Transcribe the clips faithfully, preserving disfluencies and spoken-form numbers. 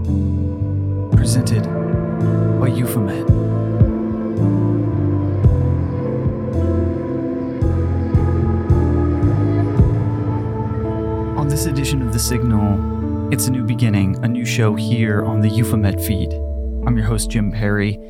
presented by Euphomet. On this edition of The Signal, it's a new beginning, a new show here on the Euphomet feed. I'm your host, Jim Perry,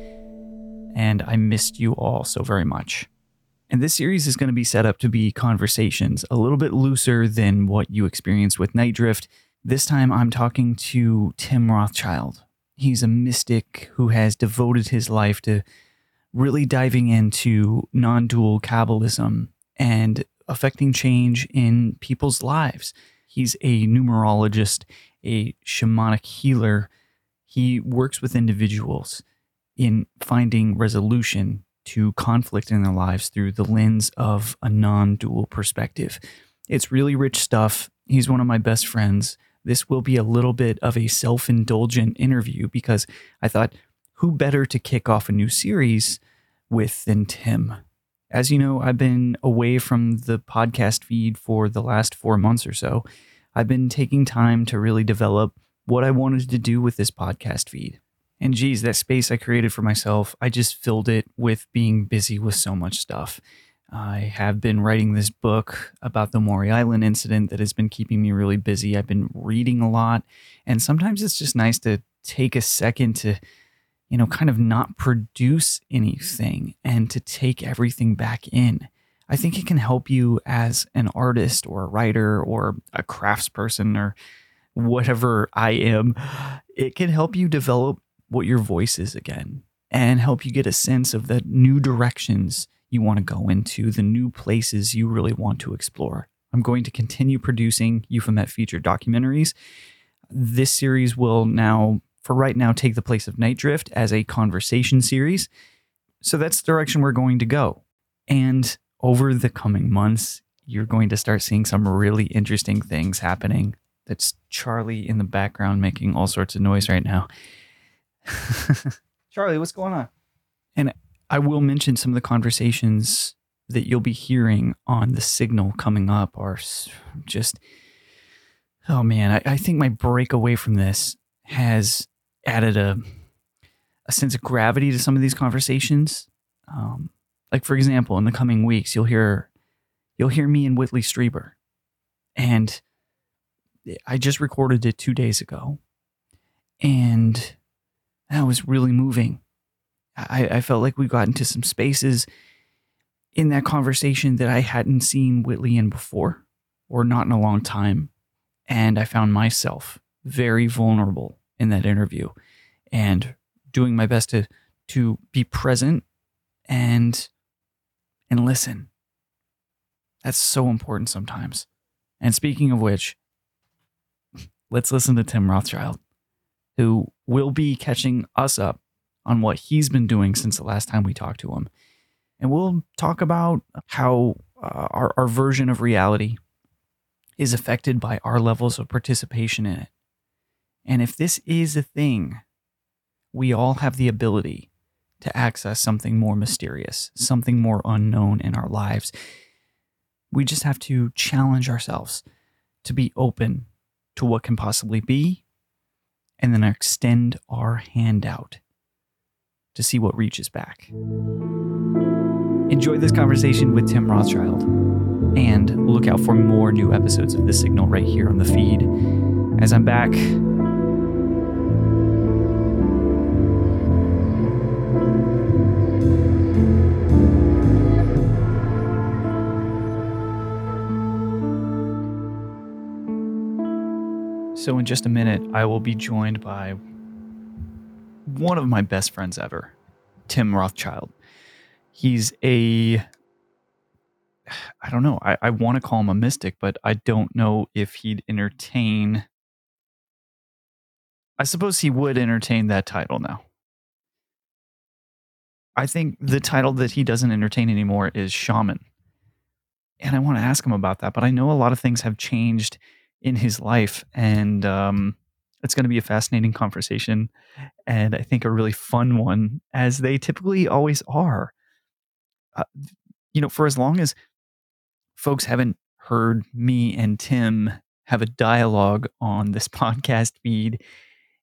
and I missed you all so very much. And this series is going to be set up to be conversations, a little bit looser than what you experienced with Night Drift. This time I'm talking to Tim Rothschild. He's a mystic who has devoted his life to really diving into non-dual Kabbalism and affecting change in people's lives. He's a numerologist, a shamanic healer. He works with individuals in finding resolution to conflict in their lives through the lens of a non-dual perspective. It's really rich stuff. He's one of my best friends. This will be a little bit of a self-indulgent interview because I thought, who better to kick off a new series with than Tim? As you know, I've been away from the podcast feed for the last four months or so. I've been taking time to really develop what I wanted to do with this podcast feed. And geez, that space I created for myself, I just filled it with being busy with so much stuff. I have been writing this book about the Maury Island incident that has been keeping me really busy. I've been reading a lot, and sometimes it's just nice to take a second to, you know, kind of not produce anything and to take everything back in. I think it can help you as an artist or a writer or a craftsperson or whatever I am. It can help you develop what your voice is again and help you get a sense of the new directions you want to go into, the new places you really want to explore. I'm going to continue producing Euphomet featured documentaries. This series will now, for right now, take the place of Night Drift as a conversation series. So that's the direction we're going to go. And over the coming months, you're going to start seeing some really interesting things happening. That's Charlie in the background making all sorts of noise right now. Charlie, what's going on? And I will mention some of the conversations that you'll be hearing on The Signal coming up are just, oh man, I, I think my break away from this has added a, a sense of gravity to some of these conversations. Um, like for example, in the coming weeks, you'll hear, you'll hear me and Whitley Strieber. And I just recorded it two days ago. And that was really moving. I, I felt like we got into some spaces in that conversation that I hadn't seen Whitley in before, or not in a long time. And I found myself very vulnerable in that interview and doing my best to to be present and and listen. That's so important sometimes. And speaking of which, let's listen to Tim Rothschild, who will be catching us up on what he's been doing since the last time we talked to him. And we'll talk about how uh, our, our version of reality is affected by our levels of participation in it. And if this is a thing, we all have the ability to access something more mysterious, something more unknown in our lives. We just have to challenge ourselves to be open to what can possibly be, and then extend our hand out to see what reaches back. Enjoy this conversation with Tim Rothschild, and look out for more new episodes of The Signal right here on the feed. As I'm back, so in just a minute, I will be joined by one of my best friends ever, Tim Rothschild. He's a, I don't know, I, I want to call him a mystic, but I don't know if he'd entertain, I suppose he would entertain that title now. I think the title that he doesn't entertain anymore is shaman. And I want to ask him about that, but I know a lot of things have changed in his life, and um, it's going to be a fascinating conversation, and I think a really fun one, as they typically always are. Uh, you know, for as long as folks haven't heard me and Tim have a dialogue on this podcast feed,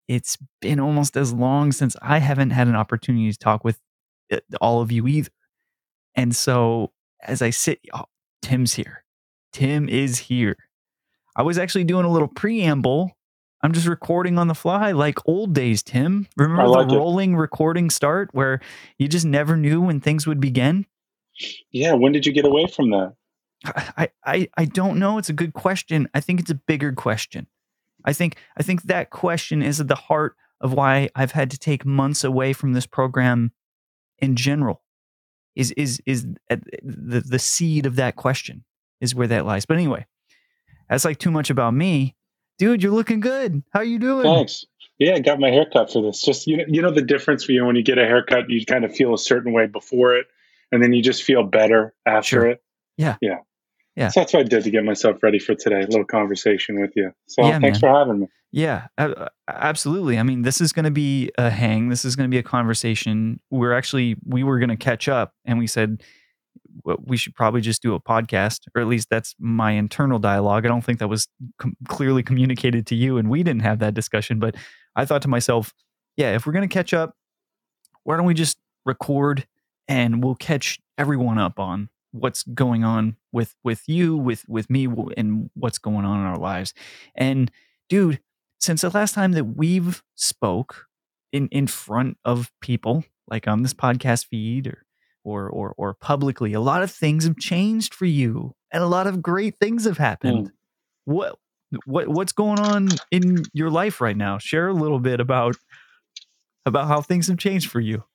it's been almost as long since I haven't had an opportunity to talk with uh, all of you either. And so as I sit, oh, Tim's here. Tim is here. I was actually doing a little preamble. I'm just recording on the fly like old days, Tim. Remember I like the it. rolling recording start where you just never knew when things would begin? Yeah, when did you get away from that? I, I, I don't know. It's a good question. I think it's a bigger question. I think I think that question is at the heart of why I've had to take months away from this program in general. Is is is at the the seed of that question is where that lies. But anyway, that's like too much about me. Dude, you're looking good. How you doing? Thanks. Yeah, I got my haircut for this. Just you know, you know the difference for you when you get a haircut, you kind of feel a certain way before it, and then you just feel better after Sure. it. Yeah. Yeah. Yeah. So that's what I did to get myself ready for today. A little conversation with you. So Yeah, thanks man. for having me. Yeah, a- absolutely. I mean, this is going to be a hang. This is going to be a conversation. We're actually we were going to catch up, and we said well, we should probably just do a podcast, or at least that's my internal dialogue. I don't think that was com- clearly communicated to you, and we didn't have that discussion. But I thought to myself, yeah, if we're going to catch up, why don't we just record and we'll catch everyone up on what's going on with with you, with with me, w- and what's going on in our lives. And dude, since the last time that we've spoke in in front of people, like on this podcast feed or or or or publicly, a lot of things have changed for you, and a lot of great things have happened. Hmm. What what what's going on in your life right now? Share a little bit about about how things have changed for you.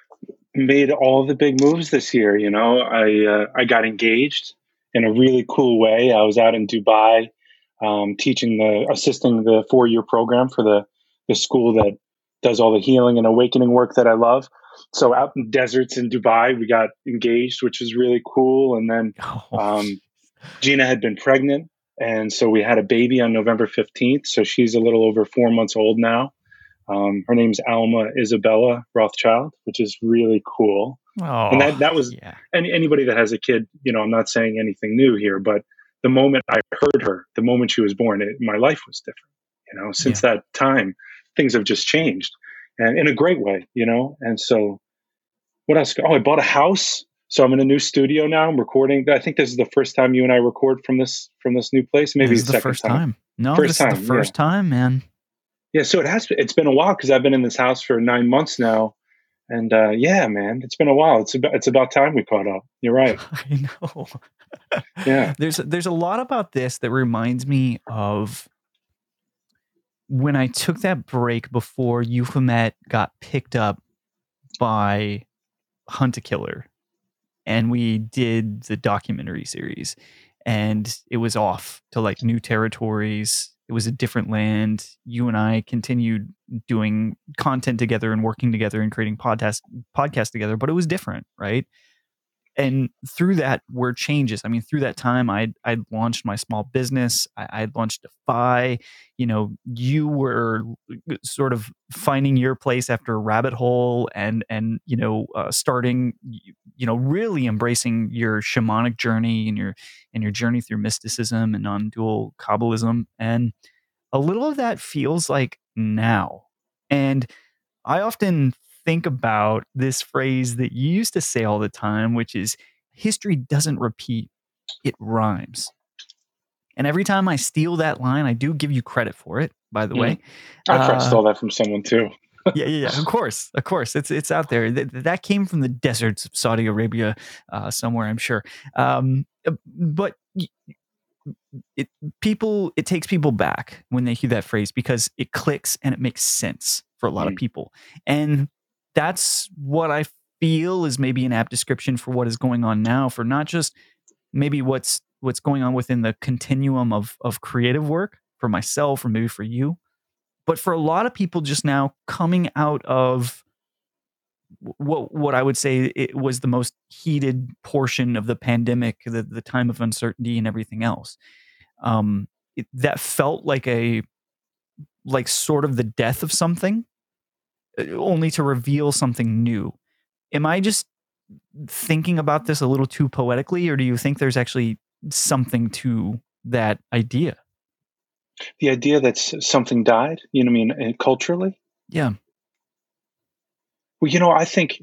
Made all the big moves this year. You know, I uh, I got engaged in a really cool way. I was out in Dubai, um, teaching the assisting the four year program for the the school that does all the healing and awakening work that I love. So out in deserts in Dubai, we got engaged, which was really cool. And then Oh, um, Gina had been pregnant, and so we had a baby on November fifteenth. So she's a little over four months old now. Um, her name's Alma Isabella Rothschild, which is really cool. And oh, that that was yeah, any, anybody that has a kid. You know, I'm not saying anything new here, but the moment I heard her, the moment she was born, it, my life was different. You know, since yeah. that time, things have just changed, and in a great way. You know, and so what else? Oh, I bought a house, so I'm in a new studio now. I'm recording. I think this is the first time you and I record from this from this new place. This Maybe is the the second first time. time. No, First this is the time, yeah. first time, man. Yeah, so it has been, it's been a while because I've been in this house for nine months now, and uh, yeah, man, it's been a while. It's about it's about time we caught up. You're right. I know. Yeah. there's there's a lot about this that reminds me of when I took that break before Euphomet got picked up by Hunt a Killer, and we did the documentary series, and it was off to like new territories. It was a different land. You and I continued doing content together and working together and creating podcast podcast together, but it was different, right? And through that were changes. I mean, through that time, I I launched my small business. I I launched Defy. You know, you were sort of finding your place after a rabbit hole, and and you know, uh, starting, you know, really embracing your shamanic journey and your and your journey through mysticism and non-dual Kabbalism, and a little of that feels like now. And I often think about this phrase that you used to say all the time, which is history doesn't repeat, it rhymes. And every time I steal that line, I do give you credit for it, by the way. Mm. I probably Uh, stole that from someone too. yeah, yeah, yeah. Of course, of course. It's it's out there. That, that came from the deserts of Saudi Arabia, uh, somewhere, I'm sure. Um, uh, but it people it takes people back when they hear that phrase because it clicks and it makes sense for a lot of Mm. people. And that's what I feel is maybe an apt description for what is going on now, for not just maybe what's what's going on within the continuum of of creative work for myself or maybe for you, but for a lot of people just now coming out of what what I would say it was the most heated portion of the pandemic, the, the time of uncertainty and everything else. Um, it, that felt like a like sort of the death of something, uh, only to reveal something new. Am I just thinking about this a little too poetically, or do you think there's actually something to that idea? The idea that s- something died, you know, what I mean, uh, culturally. Yeah. Well, you know, I think,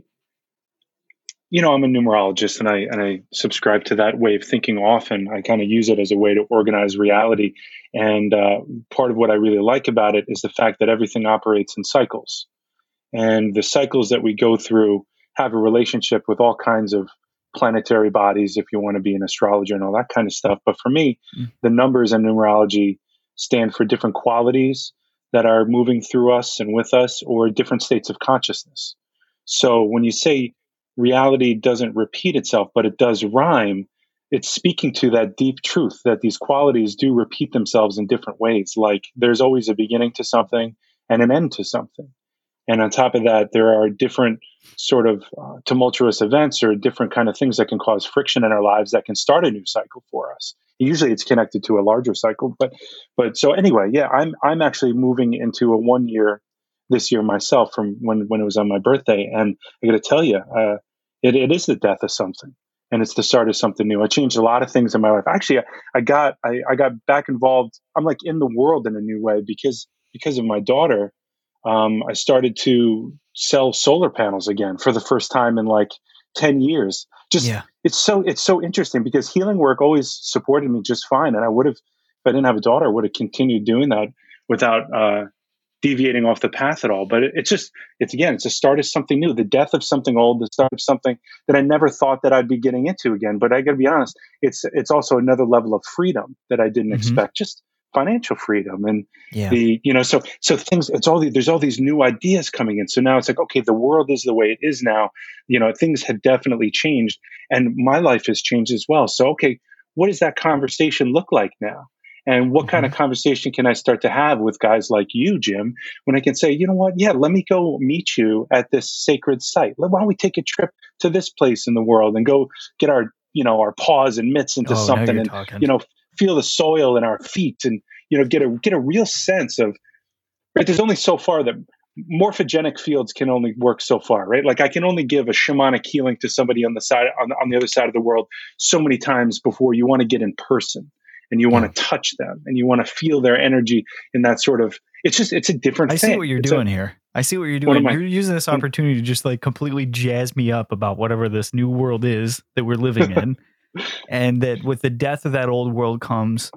you know, I'm a numerologist, and I and I subscribe to that way of thinking often. I kind of use it as a way to organize reality. And uh, part of what I really like about it is the fact that everything operates in cycles. And the cycles that we go through have a relationship with all kinds of planetary bodies, if you want to be an astrologer and all that kind of stuff. But for me, Mm. the numbers in numerology stand for different qualities that are moving through us and with us, or different states of consciousness. So when you say reality doesn't repeat itself, but it does rhyme, it's speaking to that deep truth that these qualities do repeat themselves in different ways. Like there's always a beginning to something and an end to something. And on top of that, there are different sort of uh, tumultuous events or different kind of things that can cause friction in our lives that can start a new cycle for us. Usually it's connected to a larger cycle. But but so anyway, yeah, I'm I'm actually moving into a one year this year myself from when, when it was on my birthday. And I gotta tell you, uh, it, it is the death of something. And it's the start of something new. I changed a lot of things in my life. Actually, I, I got I, I got back involved. I'm like in the world in a new way because because of my daughter. um, I started to sell solar panels again for the first time in like ten years. Just Yeah. it's so it's so interesting because healing work always supported me just fine, and I would have, if I didn't have a daughter, I would have continued doing that without uh, deviating off the path at all. But it, it's just it's again it's the start of something new, the death of something old, the start of something that I never thought that I'd be getting into again. But I got to be honest, it's it's also another level of freedom that I didn't Hmm. expect. Just financial freedom and Yeah. the you know so so things it's all the, there's all these new ideas coming in, so now it's like, okay, the world is the way it is now. You know things have definitely changed, and my life has changed as well. So okay, what does that conversation look like now, and what kind Hmm. of conversation can I start to have with guys like you, Jim, when I can say, you know what, yeah, let me go meet you at this sacred site. Why don't we take a trip to this place in the world and go get our you know our paws and mitts into Oh, now something, you're and talking. you know feel the soil in our feet, and you know get a get a real sense of, right, there's only so far that morphogenic fields can only work so far, right? Like I can only give a shamanic healing to somebody on the side on, on the other side of the world so many times before you want to get in person and you want Yeah. to touch them and you want to feel their energy in that sort of, it's just it's a different I see thing. what you're It's a doing here. I see what you're one of doing. my You're using this opportunity to just like completely jazz me up about whatever this new world is that we're living in. And that with the death of that old world comes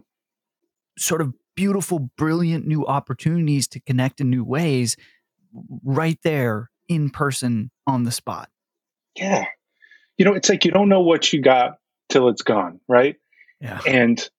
sort of beautiful, brilliant new opportunities to connect in new ways right there in person on the spot. yeah. You know, it's like you don't know what you got till it's gone, right? Yeah. And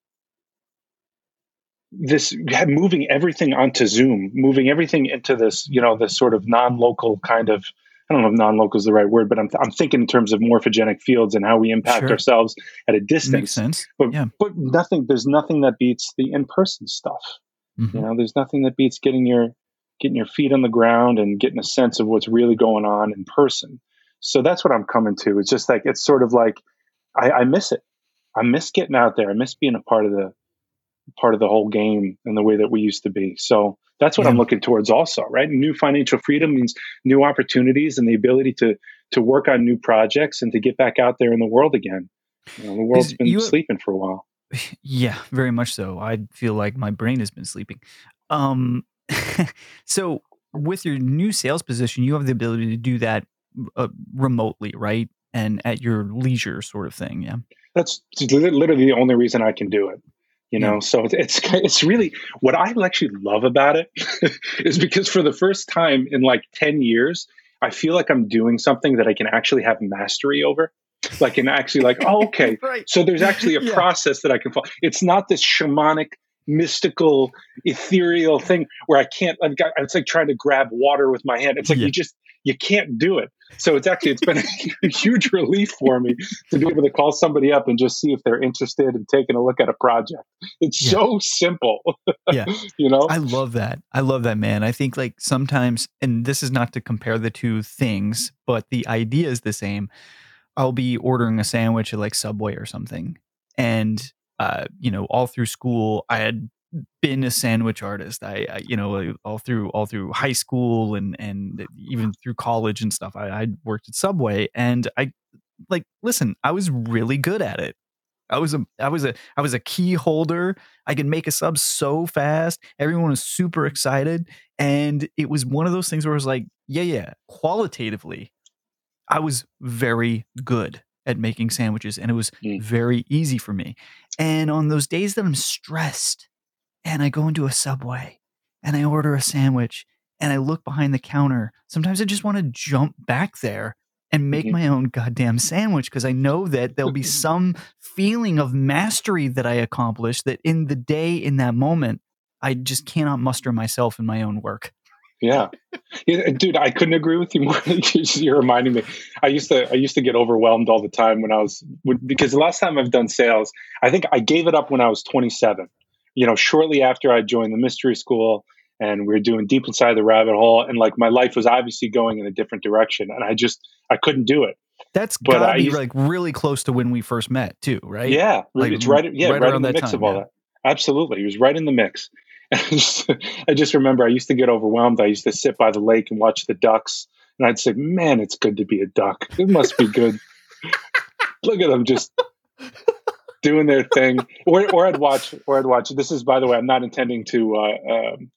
this moving everything onto Zoom, moving everything into this, you know, this sort of non-local kind of, I don't know if non-local is the right word, but I'm, I'm thinking in terms of morphogenic fields and how we impact Sure. ourselves at a Makes distance. sense. But, Yeah. but nothing, there's nothing that beats the in-person stuff. You Hmm. know, there's nothing that beats getting your, getting your feet on the ground and getting a sense of what's really going on in person. So that's what I'm coming to. It's just like, it's sort of like, I, I miss it. I miss getting out there. I miss being a part of the, part of the whole game in the way that we used to be. So that's what Yeah. I'm looking towards also, right? New financial freedom means new opportunities and the ability to to work on new projects and to get back out there in the world again. You know, the world's Because been you, sleeping for a while. yeah, very much so. I feel like my brain has been sleeping. Um, so with your new sales position, you have the ability to do that uh, remotely, right? And at your leisure, sort of thing. Yeah. That's literally the only reason I can do it. You Yeah. know, so it's it's, it's really what I actually love about it is because for the first time in like ten years, I feel like I'm doing something that I can actually have mastery over. Like, and actually, like, oh, okay, Right. so there's actually a Yeah. process that I can follow. It's not this shamanic, mystical, ethereal thing where I can't. I've got. It's like trying to grab water with my hand. It's like Yeah. you just you can't do it. So it's actually it's been a huge relief for me to be able to call somebody up and just see if they're interested in taking a look at a project. It's Yeah. so simple, Yeah. you know. I love that. I love that, man. I think like sometimes, and this is not to compare the two things, but the idea is the same. I'll be ordering a sandwich at like Subway or something. And, uh, you know, all through school, I had been a sandwich artist. I, I you know, like, all through, all through high school and, and even through college and stuff, I, I worked at Subway and I like, listen, I was really good at it. I was a I was a I was a key holder. I could make a sub so fast. Everyone was super excited. And it was one of those things where I was like, yeah, yeah, qualitatively, I was very good at making sandwiches, and it was Mm. very easy for me. And on those days that I'm stressed and I go into a Subway and I order a sandwich and I look behind the counter, sometimes I just want to jump back there and make Mhm. my own goddamn sandwich, because I know that there'll be some feeling of mastery that I accomplished that in the day, in that moment, I just cannot muster myself in my own work. Yeah. Yeah, dude, I couldn't agree with you more. You're reminding me. I used to I used to get overwhelmed all the time when I was when, because the last time I've done sales, I think I gave it up when I was twenty-seven. You know, shortly after I joined the mystery school, and we were doing deep inside the rabbit hole, and like my life was obviously going in a different direction, and I just I couldn't do it. That's But gotta I be used like really close to when we first met too, right? Yeah, Like it's r- right. Yeah, right right around in the that mix time, of all yeah. that. Absolutely, he was right in the mix. I just, I just remember I used to get overwhelmed. I used to sit by the lake and watch the ducks, and I'd say, "Man, it's good to be a duck. It must be good. Look at them just doing their thing." Or, or I'd watch, or I'd watch. This is, by the way, I'm not intending to uh, um,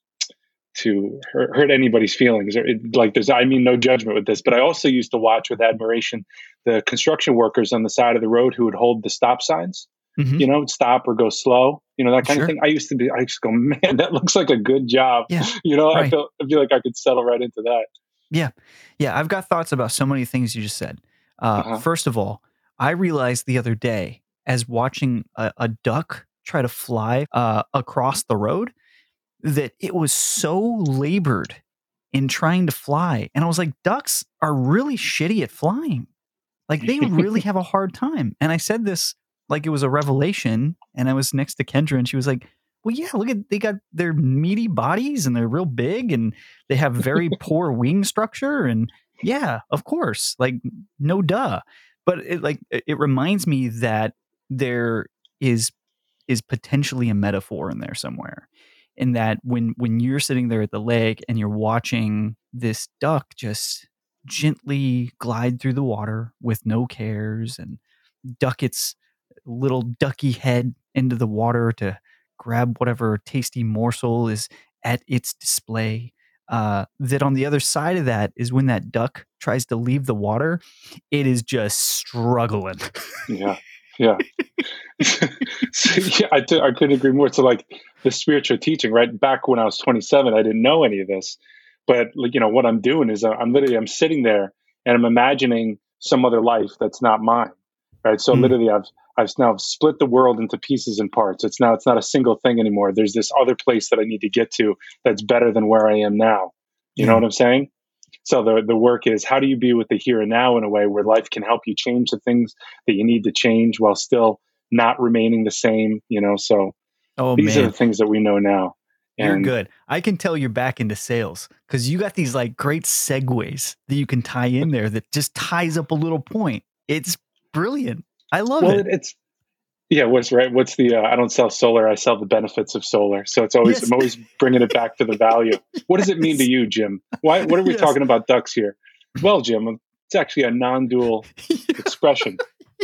to hurt, hurt anybody's feelings. Or it, like, there's, I mean, no judgment with this. But I also used to watch with admiration the construction workers on the side of the road who would hold the stop signs. Mhm. You know, stop or go slow, you know, that kind Sure. of thing. I used to be, I used to go, man, that looks like a good job. Yeah, You know, I right. feel, I feel like I could settle right into that. Yeah. Yeah, I've got thoughts about so many things you just said. Uh, Uh-huh. first of all, I realized the other day as watching a, a duck try to fly uh, across the road that it was so labored in trying to fly. And I was like, ducks are really shitty at flying. Like, they really have a hard time. And I said this like it was a revelation. And I was next to Kendra, and she was like, well, yeah, look at, they got their meaty bodies and they're real big and they have very poor wing structure. And yeah, of course, like, no duh. But it like, it it reminds me that there is is potentially a metaphor in there somewhere. In that when when you're sitting there at the lake and you're watching this duck just gently glide through the water with no cares and duck its little ducky head into the water to grab whatever tasty morsel is at its display. Uh, that on the other side of that is when that duck tries to leave the water, it is just struggling. Yeah. Yeah. So, yeah, I, t- I couldn't agree more. So, like, the spiritual teaching, right? Back when I was twenty-seven, I didn't know any of this. But, like, you know, what I'm doing is I'm literally, I'm sitting there and I'm imagining some other life that's not mine, right? So, Mm, literally, I've, I've now split the world into pieces and parts. It's now, it's not a single thing anymore. There's this other place that I need to get to that's better than where I am now. You know yeah. what I'm saying? So the the work is, how do you be with the here and now in a way where life can help you change the things that you need to change while still not remaining the same, you know? So Oh these are the man, things that we know now. you're And good. I can tell you're back into sales because you got these like great segues that you can tie in there that just ties up a little point. It's brilliant. I love well, it. it, it's yeah. What's right? What's the? Uh, I don't sell solar. I sell the benefits of solar. So it's always Yes. I'm always bringing it back to the value. What does it mean to Yes. you, Jim? Why? What are we Yes. talking about ducks here? Well, Jim, it's actually a non-dual expression.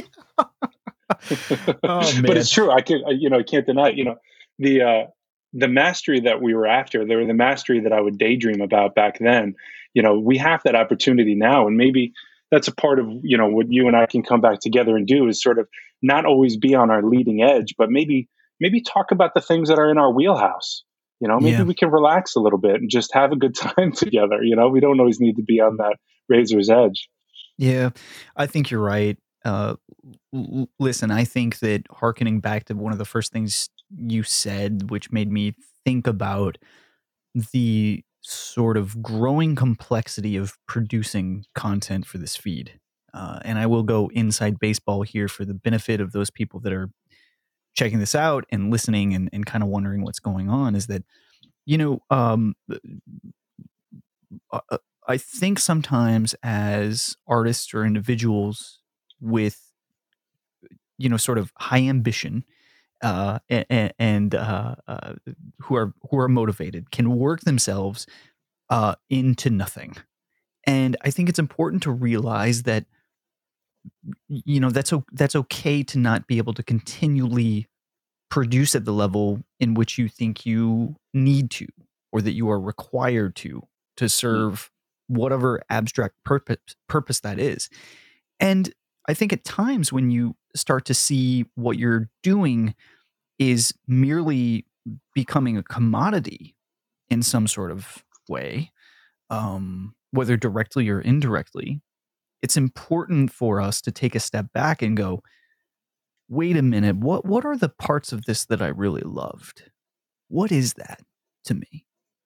Oh But man. it's true. I could, I, you know, I can't deny it. You know, the uh, the mastery that we were after, there the mastery that I would daydream about back then. You know, we have that opportunity now, and maybe that's a part of you know what you and I can come back together and do is sort of not always be on our leading edge, but maybe maybe talk about the things that are in our wheelhouse. You know, maybe Yeah. we can relax a little bit and just have a good time together. You know, we don't always need to be on that razor's edge. Yeah. I think you're right. Uh, l- l- listen, I think that harkening back to one of the first things you said, which made me think about the sort of growing complexity of producing content for this feed. Uh, and I will go inside baseball here for the benefit of those people that are checking this out and listening and, and kind of wondering what's going on is that, you know, um, uh, uh, I think sometimes as artists or individuals with, you know, sort of high ambition, uh, and, and uh, uh, who are who are motivated can work themselves uh, into nothing. And I think it's important to realize that you know, that's, that's okay to not be able to continually produce at the level in which you think you need to, or that you are required to, to serve whatever abstract purpose, purpose that is. And I think at times when you start to see what you're doing is merely becoming a commodity in some sort of way, um, whether directly or indirectly, it's important for us to take a step back and go, wait a minute, what, what are the parts of this that I really loved? What is that to me?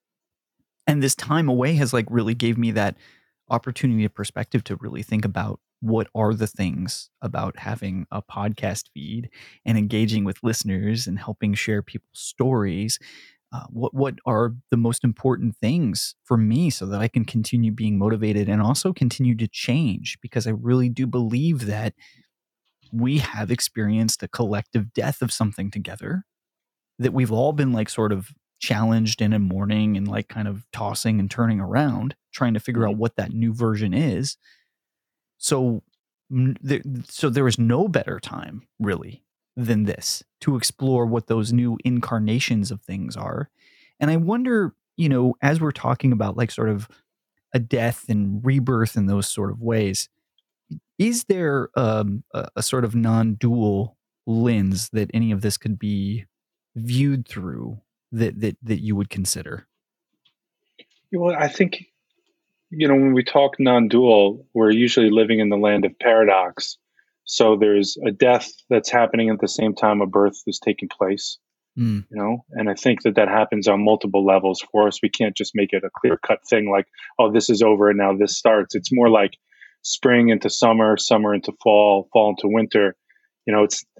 And this time away has like really gave me that opportunity of perspective to really think about what are the things about having a podcast feed and engaging with listeners and helping share people's stories. Uh, what what are the most important things for me so that I can continue being motivated and also continue to change? Because I really do believe that we have experienced a collective death of something together, that we've all been like sort of challenged and in mourning and like kind of tossing and turning around, trying to figure out what that new version is. So, there, so there is no better time really than this to explore what those new incarnations of things are. And I wonder, you know, as we're talking about like sort of a death and rebirth in those sort of ways, is there um, a, a sort of non-dual lens that any of this could be viewed through that that that you would consider? Well, I think, you know, when we talk non-dual, we're usually living in the land of paradox. So there's a death that's happening at the same time a birth is taking place, mm. you know, and I think that that happens on multiple levels for us. We can't just make it a clear-cut thing like, oh, this is over and now this starts. It's more like spring into summer, summer into fall, fall into winter. You know, it's,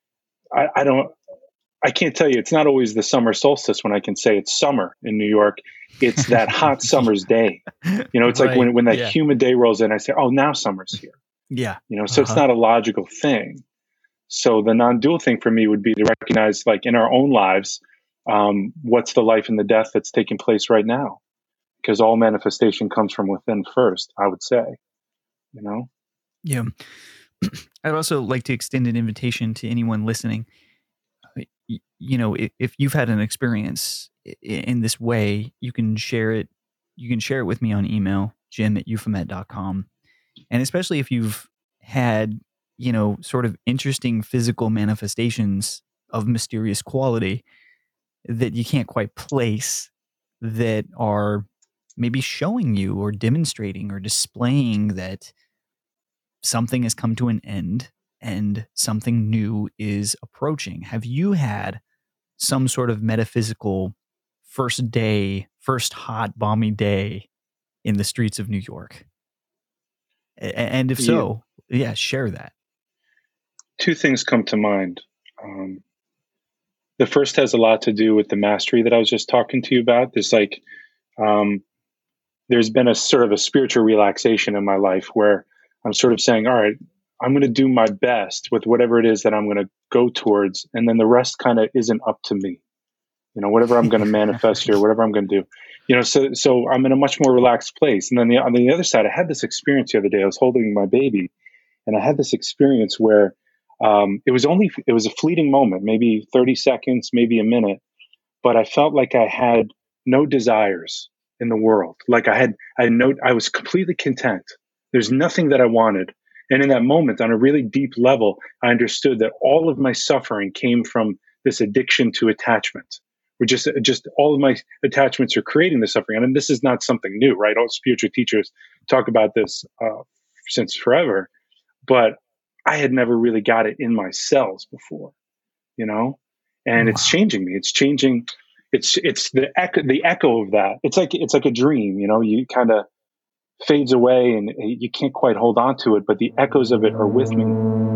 I, I don't, I can't tell you, it's not always the summer solstice when I can say it's summer in New York. It's that hot summer's day. You know, it's right. like when, when that yeah. humid day rolls in, I say, oh, now summer's here. Yeah. You know, so uh-huh. it's not a logical thing. So the non-dual thing for me would be to recognize, like in our own lives, um, what's the life and the death that's taking place right now? Because all manifestation comes from within first, I would say, you know? Yeah. I'd also like to extend an invitation to anyone listening. You know, if you've had an experience in this way, you can share it. You can share it with me on email, jim at euphomet dot com. And especially if you've had, you know, sort of interesting physical manifestations of mysterious quality that you can't quite place, that are maybe showing you or demonstrating or displaying that something has come to an end and something new is approaching. Have you had some sort of metaphysical first day, first hot, balmy day in the streets of New York? And if so, yeah, yeah share that. Two things come to mind. Um, the first has a lot to do with the mastery that I was just talking to you about. There's like, um, there's been a sort of a spiritual relaxation in my life where I'm sort of saying, all right, I'm going to do my best with whatever it is that I'm going to go towards. And then the rest kind of isn't up to me. You know, whatever I'm going to manifest here, whatever I'm going to do, you know, so, so I'm in a much more relaxed place. And then the, on the other side, I had this experience the other day. I was holding my baby and I had this experience where um, it was only, it was a fleeting moment, maybe thirty seconds, maybe a minute, but I felt like I had no desires in the world. Like I had, I had no, I was completely content. There's nothing that I wanted. And in that moment, on a really deep level, I understood that all of my suffering came from this addiction to attachment. We're just, just all of my attachments are creating the suffering. And this is not something new, right? All spiritual teachers talk about this uh, since forever, but I had never really got it in my cells before, you know, and wow. It's changing me. It's changing. It's, it's the echo, the echo of that. It's like, it's like a dream, you know, you kind of fades away and you can't quite hold on to it, but the echoes of it are with me.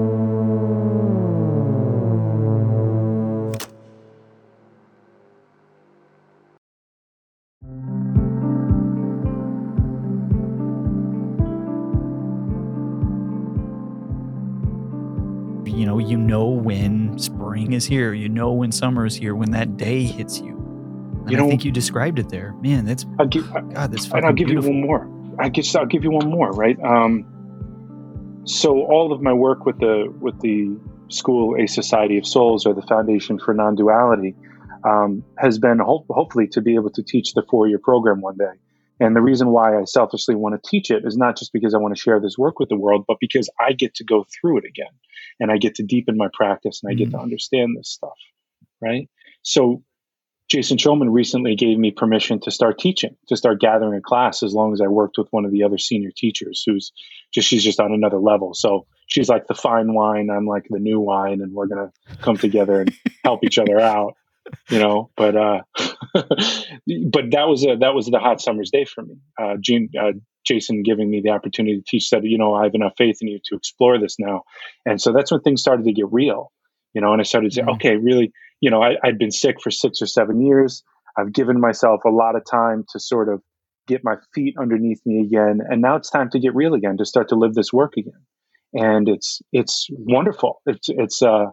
You know, you know when spring is here, you know when summer is here, when that day hits you. And you know, I think you described it there. Man, that's, I'll give, God, that's fucking and I'll give beautiful. you one more. I guess I'll give you one more, right? Um, So all of my work with the with the school, A Society of Souls, or the Foundation for Non-Duality, um, has been ho- hopefully to be able to teach the four-year program one day. And the reason why I selfishly want to teach it is not just because I want to share this work with the world, but because I get to go through it again, and I get to deepen my practice, and I get to Mm. understand this stuff, right? So Jason Schulman recently gave me permission to start teaching, to start gathering a class, as long as I worked with one of the other senior teachers who's just, she's just on another level. So she's like the fine wine, I'm like the new wine, and we're going to come together and help each other out, you know, but, uh, but that was a, that was the hot summer's day for me. Uh, Gene, uh, Jason giving me the opportunity to teach, said, you know, I have enough faith in you to explore this now. And so that's when things started to get real, you know, and I started to say, Mm. okay, really, you know, I, I'd been sick for six or seven years. I've given myself a lot of time to sort of get my feet underneath me again. And now it's time to get real again, to start to live this work again. And it's, it's wonderful. It's, it's, uh,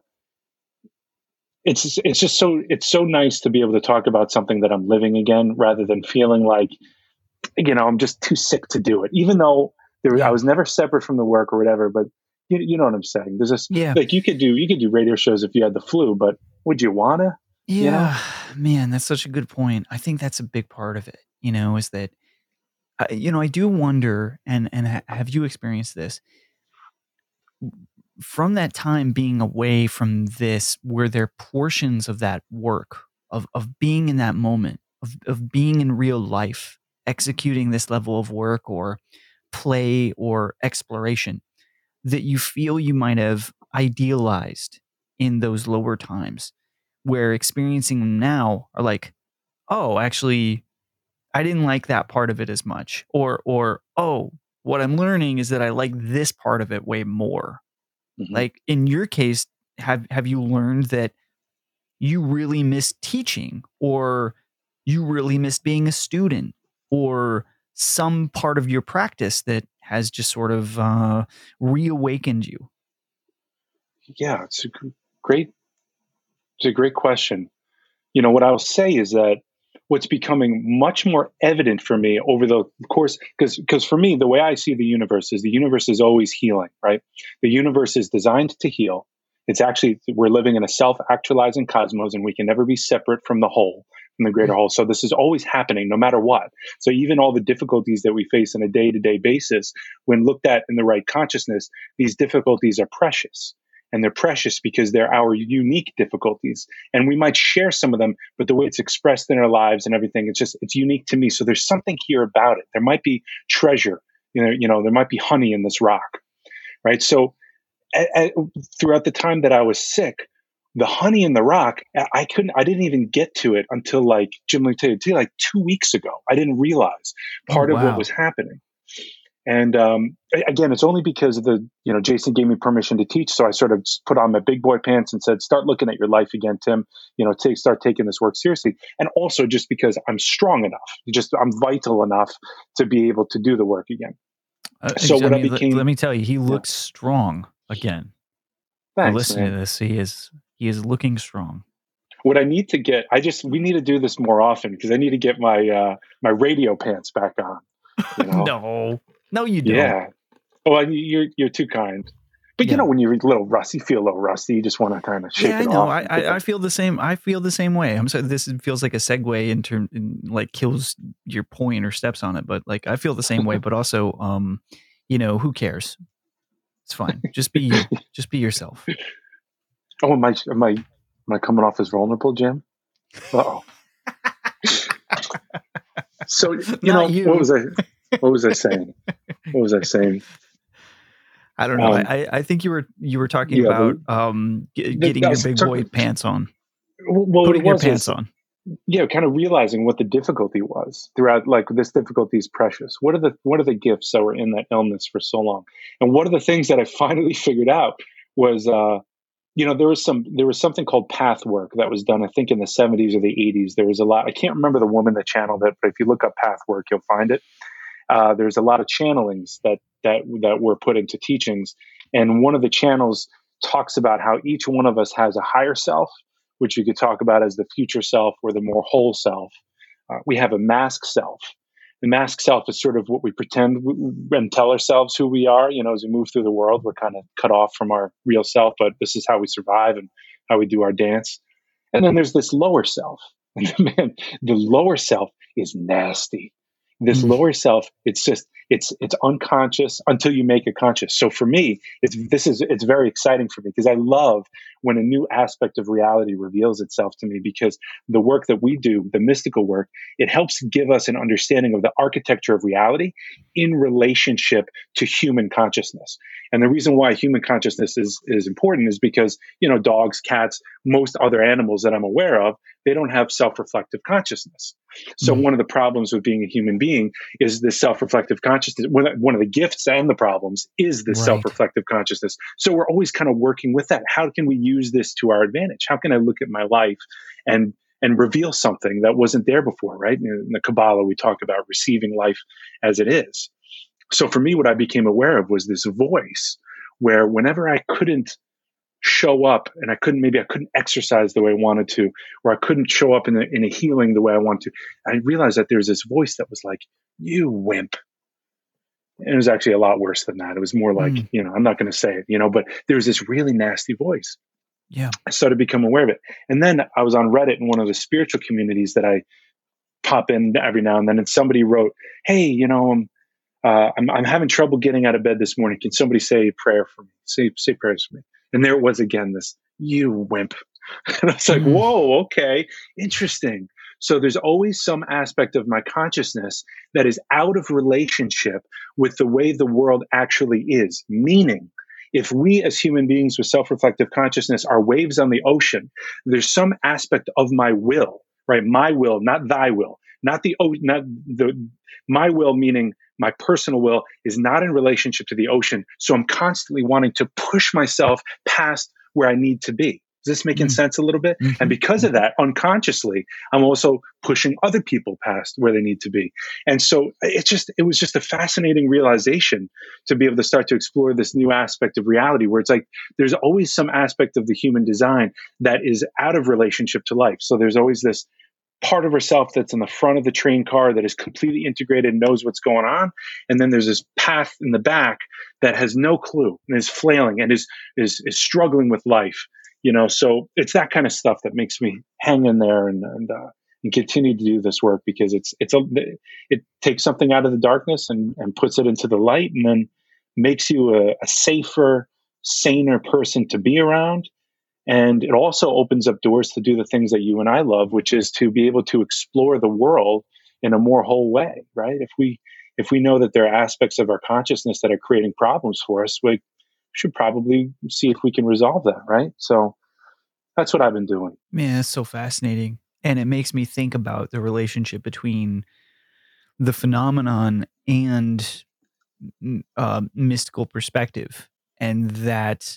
it's, it's just so, it's so nice to be able to talk about something that I'm living again, rather than feeling like, you know, I'm just too sick to do it, even though there was, I Yeah. was never separate from the work or whatever, but you, you know what I'm saying? There's this, Yeah. like, you could do, you could do radio shows if you had the flu, but would you wanna? Yeah, you know? man, that's such a good point. I think that's a big part of it, you know, is that, uh, you know, I do wonder, and and ha- have you experienced this from that time being away from this? Were there portions of that work of of being in that moment of of being in real life, executing this level of work or play or exploration that you feel you might have idealized in those lower times, where experiencing them now are like, oh, actually, I didn't like that part of it as much. Or, or, oh, what I'm learning is that I like this part of it way more. Mhm. Like in your case, have, have you learned that you really miss teaching, or you really miss being a student, or some part of your practice that has just sort of uh, reawakened you? Yeah, it's a g- great, it's a great question. You know, what I'll say is that what's becoming much more evident for me over the course, because because for me, the way I see the universe is the universe is always healing, right? The universe is designed to heal. It's actually, we're living in a self-actualizing cosmos, and we can never be separate from the whole, from the greater whole. So this is always happening no matter what. So even all the difficulties that we face on a day-to-day basis, when looked at in the right consciousness, these difficulties are precious. And they're precious because they're our unique difficulties. And we might share some of them, but the way it's expressed in our lives and everything, it's just, it's unique to me. So there's something here about it. There might be treasure, you know, you know, there might be honey in this rock, right? So a- a- throughout the time that I was sick, the honey in the rock, I I couldn't, I didn't even get to it until, like, Jim, let me tell you, until like two weeks ago. I didn't realize Oh, part of what wow. was happening. And um, a- again, it's only because of the, you know, Jason gave me permission to teach. So I sort of just put on my big boy pants and said, start looking at your life again, Tim, you know, take, start taking this work seriously. And also just because I'm strong enough, just I'm vital enough to be able to do the work again. Uh, So I what I mean, let, let became, me tell you, he yeah, looks strong again. If you're thanks, listening man. to this, he is he is looking strong. What I need to get, I just, we need to do this more often, because I need to get my, uh, my radio pants back on, you know? No, no, you don't. Yeah. Well, you're, you're too kind. But you Yeah, know, when you're a little rusty, feel a little rusty, you just want to kind of yeah, shake I it know. off I, and get I I back. feel the same. I feel the same way. I'm sorry. This is- feels like a segue into in, like kills your point or steps on it, but like I feel the same way. But also, um, you know, who cares? It's fine. Just be you. Just be yourself. Oh, am I, am I, am I coming off as vulnerable, Jim? Uh oh. So, you Not know, what you. was I, what was I saying? What was I saying? I don't know. I, Um, I I think you were you were talking yeah, about the, um g- the, getting I your was big boy talking, pants on, well, what it putting your was pants was, on. yeah, kind of realizing what the difficulty was throughout. Like, this difficulty is precious. What are the, what are the gifts that were in that illness for so long? And one of the things that I finally figured out was, uh, you know, there was some, there was something called path work that was done, I think, in the seventies or the eighties. There was a lot, I can't remember the woman that channeled it, but if you look up path work, you'll find it. Uh, there's a lot of channelings that that that were put into teachings, and one of the channels talks about how each one of us has a higher self, which you could talk about as the future self or the more whole self. Uh, we have a mask self, the mask self is sort of what we pretend and tell ourselves who we are. You know, as we move through the world, we're kind of cut off from our real self, but this is how we survive and how we do our dance. And then there's this lower self. And man, the lower self is nasty. This Mm. lower self, it's just, it's it's unconscious until you make it conscious. So for me, it's this is it's very exciting for me because I love when a new aspect of reality reveals itself to me, because the work that we do, the mystical work, it helps give us an understanding of the architecture of reality in relationship to human consciousness. And the reason why human consciousness is is important is because, you know, dogs, cats, most other animals that I'm aware of, they don't have self-reflective consciousness. So Mm. one of the problems with being a human being is this self-reflective consciousness. One one of the gifts and the problems is this Right. self-reflective consciousness. So we're always kind of working with that. How can we use this to our advantage? How can I look at my life and and reveal something that wasn't there before, right? In the Kabbalah, we talk about receiving life as it is. So for me, what I became aware of was this voice where whenever I couldn't show up and I couldn't, maybe I couldn't exercise the way I wanted to, or I couldn't show up in a, in a healing the way I wanted to, I realized that there's this voice that was like, you wimp. And it was actually a lot worse than that. It was more like, Mm. you know, I'm not going to say it, you know, but there was this really nasty voice. Yeah. I started to become aware of it. And then I was on Reddit in one of the spiritual communities that I pop in every now and then. And somebody wrote, hey, you know, um, uh, I'm, I'm having trouble getting out of bed this morning. Can somebody say a prayer for me? Say, say prayers for me. And there it was again, this, you wimp. And I was like, Mm. whoa, okay, interesting. So there's always some aspect of my consciousness that is out of relationship with the way the world actually is. Meaning, if we as human beings with self-reflective consciousness are waves on the ocean, there's some aspect of my will, right? My will, not thy will, not the, not the, my will, meaning my personal will, is not in relationship to the ocean. So I'm constantly wanting to push myself past where I need to be. Is this making Mm. sense a little bit? Mhm. And because of that, unconsciously, I'm also pushing other people past where they need to be. And so it just, it was just a fascinating realization to be able to start to explore this new aspect of reality where it's like, there's always some aspect of the human design that is out of relationship to life. So there's always this part of herself that's in the front of the train car that is completely integrated and knows what's going on. And then there's this path in the back that has no clue and is flailing and is, is, is struggling with life. You know, so it's that kind of stuff that makes me hang in there and and, uh, and continue to do this work, because it's it's a it takes something out of the darkness and, and puts it into the light, and then makes you a, a safer, saner person to be around. And it also opens up doors to do the things that you and I love, which is to be able to explore the world in a more whole way, right? If we if we know that there are aspects of our consciousness that are creating problems for us, we should probably see if we can resolve that, right? So that's what I've been doing. Man, it's so fascinating. And it makes me think about the relationship between the phenomenon and uh, mystical perspective, and that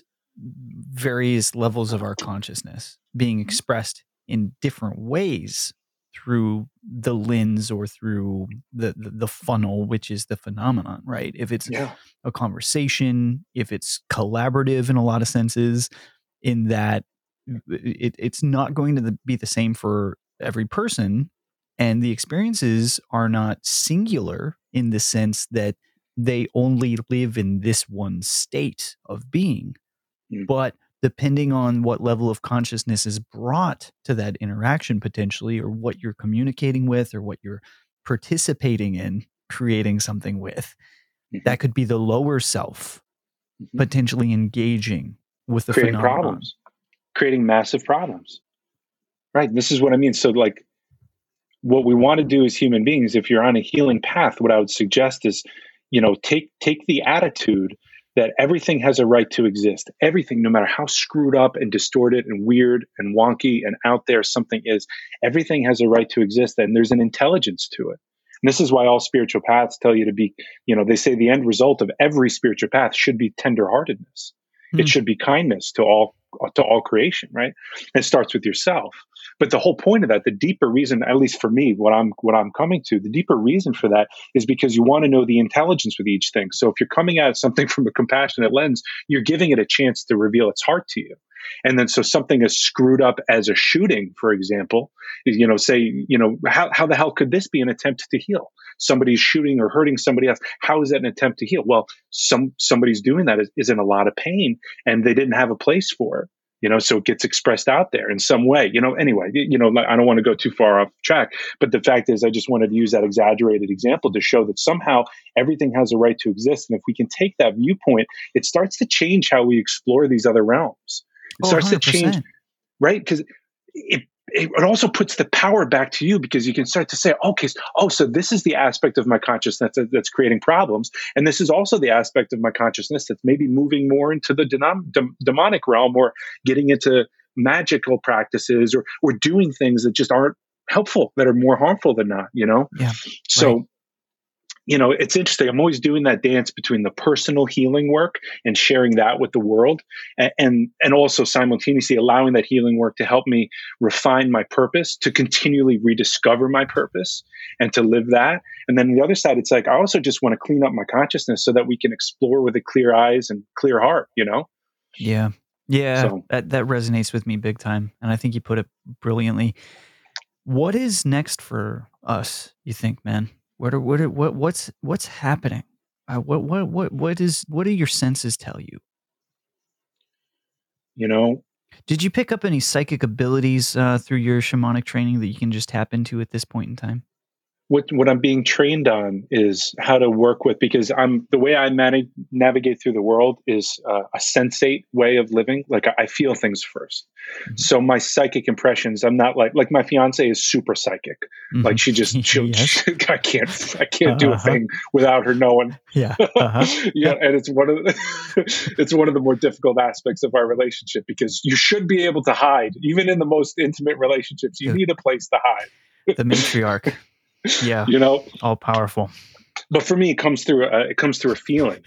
various levels of our consciousness being expressed in different ways through the lens or through the, the, the funnel, which is the phenomenon, right? If it's Yeah. a conversation, if it's collaborative in a lot of senses, in that it, it's not going to be the same for every person, and the experiences are not singular in the sense that they only live in this one state of being. Mm. But depending on what level of consciousness is brought to that interaction potentially, or what you're communicating with, or what you're participating in creating something with, Mhm. that could be the lower self Mhm. potentially engaging with the Creating phenomenon. problems, creating massive problems. Right. This is what I mean. So, like, what we want to do as human beings, if you're on a healing path, what I would suggest is, you know, take take the attitude that everything has a right to exist. Everything, no matter how screwed up and distorted and weird and wonky and out there something is, everything has a right to exist, and there's an intelligence to it. And this is why all spiritual paths tell you to be, you know, they say the end result of every spiritual path should be tenderheartedness. Hmm. It should be kindness to all to all creation, right? It starts with yourself. But the whole point of that, the deeper reason, at least for me, what I'm what I'm coming to, the deeper reason for that is because you want to know the intelligence with each thing. So if you're coming at something from a compassionate lens, you're giving it a chance to reveal its heart to you. And then so something as screwed up as a shooting, for example, you know, say, you know, how, how the hell could this be an attempt to heal? somebody's shooting or hurting somebody else. How is that an attempt to heal? Well, some somebody's doing that is, is in a lot of pain, and they didn't have a place for it. You know, so it gets expressed out there in some way. You know, anyway, you know, I don't want to go too far off track, but the fact is, I just wanted to use that exaggerated example to show that somehow everything has a right to exist. And if we can take that viewpoint, it starts to change how we explore these other realms. It Oh, starts to one hundred percent. change, right? Because it, it also puts the power back to you, because you can start to say, okay, oh, so this is the aspect of my consciousness that, that's creating problems. And this is also the aspect of my consciousness that's maybe moving more into the denom- dem- demonic realm, or getting into magical practices, or, or doing things that just aren't helpful, that are more harmful than not, you know? Yeah. So, right. you know, it's interesting. I'm always doing that dance between the personal healing work and sharing that with the world, and, and and also simultaneously allowing that healing work to help me refine my purpose, to continually rediscover my purpose and to live that. And then the other side, it's like, I also just want to clean up my consciousness so that we can explore with a clear eyes and clear heart, you know? Yeah. Yeah. So, That, that resonates with me big time. And I think you put it brilliantly. What is next for us, you think, man? What are, what are, what what's what's happening? Uh, what what what what is what do your senses tell you? you know, Did you pick up any psychic abilities uh, through your shamanic training that you can just tap into at this point in time? what what I'm being trained on is how to work with, because I'm the way I manage navigate through the world is uh, a sensate way of living. Like, I, I feel things first. Mhm. So my psychic impressions, I'm not like like my fiance is super psychic. Like, she just she'll, Yes. she, I can't I can't do a Uh-huh. thing without her knowing. Yeah. Uh-huh. Yeah, and it's one of the, it's one of the more difficult aspects of our relationship, because you should be able to hide even in the most intimate relationships. You The- need a place to hide. The matriarch. Yeah. You know, All powerful. but for me, it comes through a, it comes through a feeling.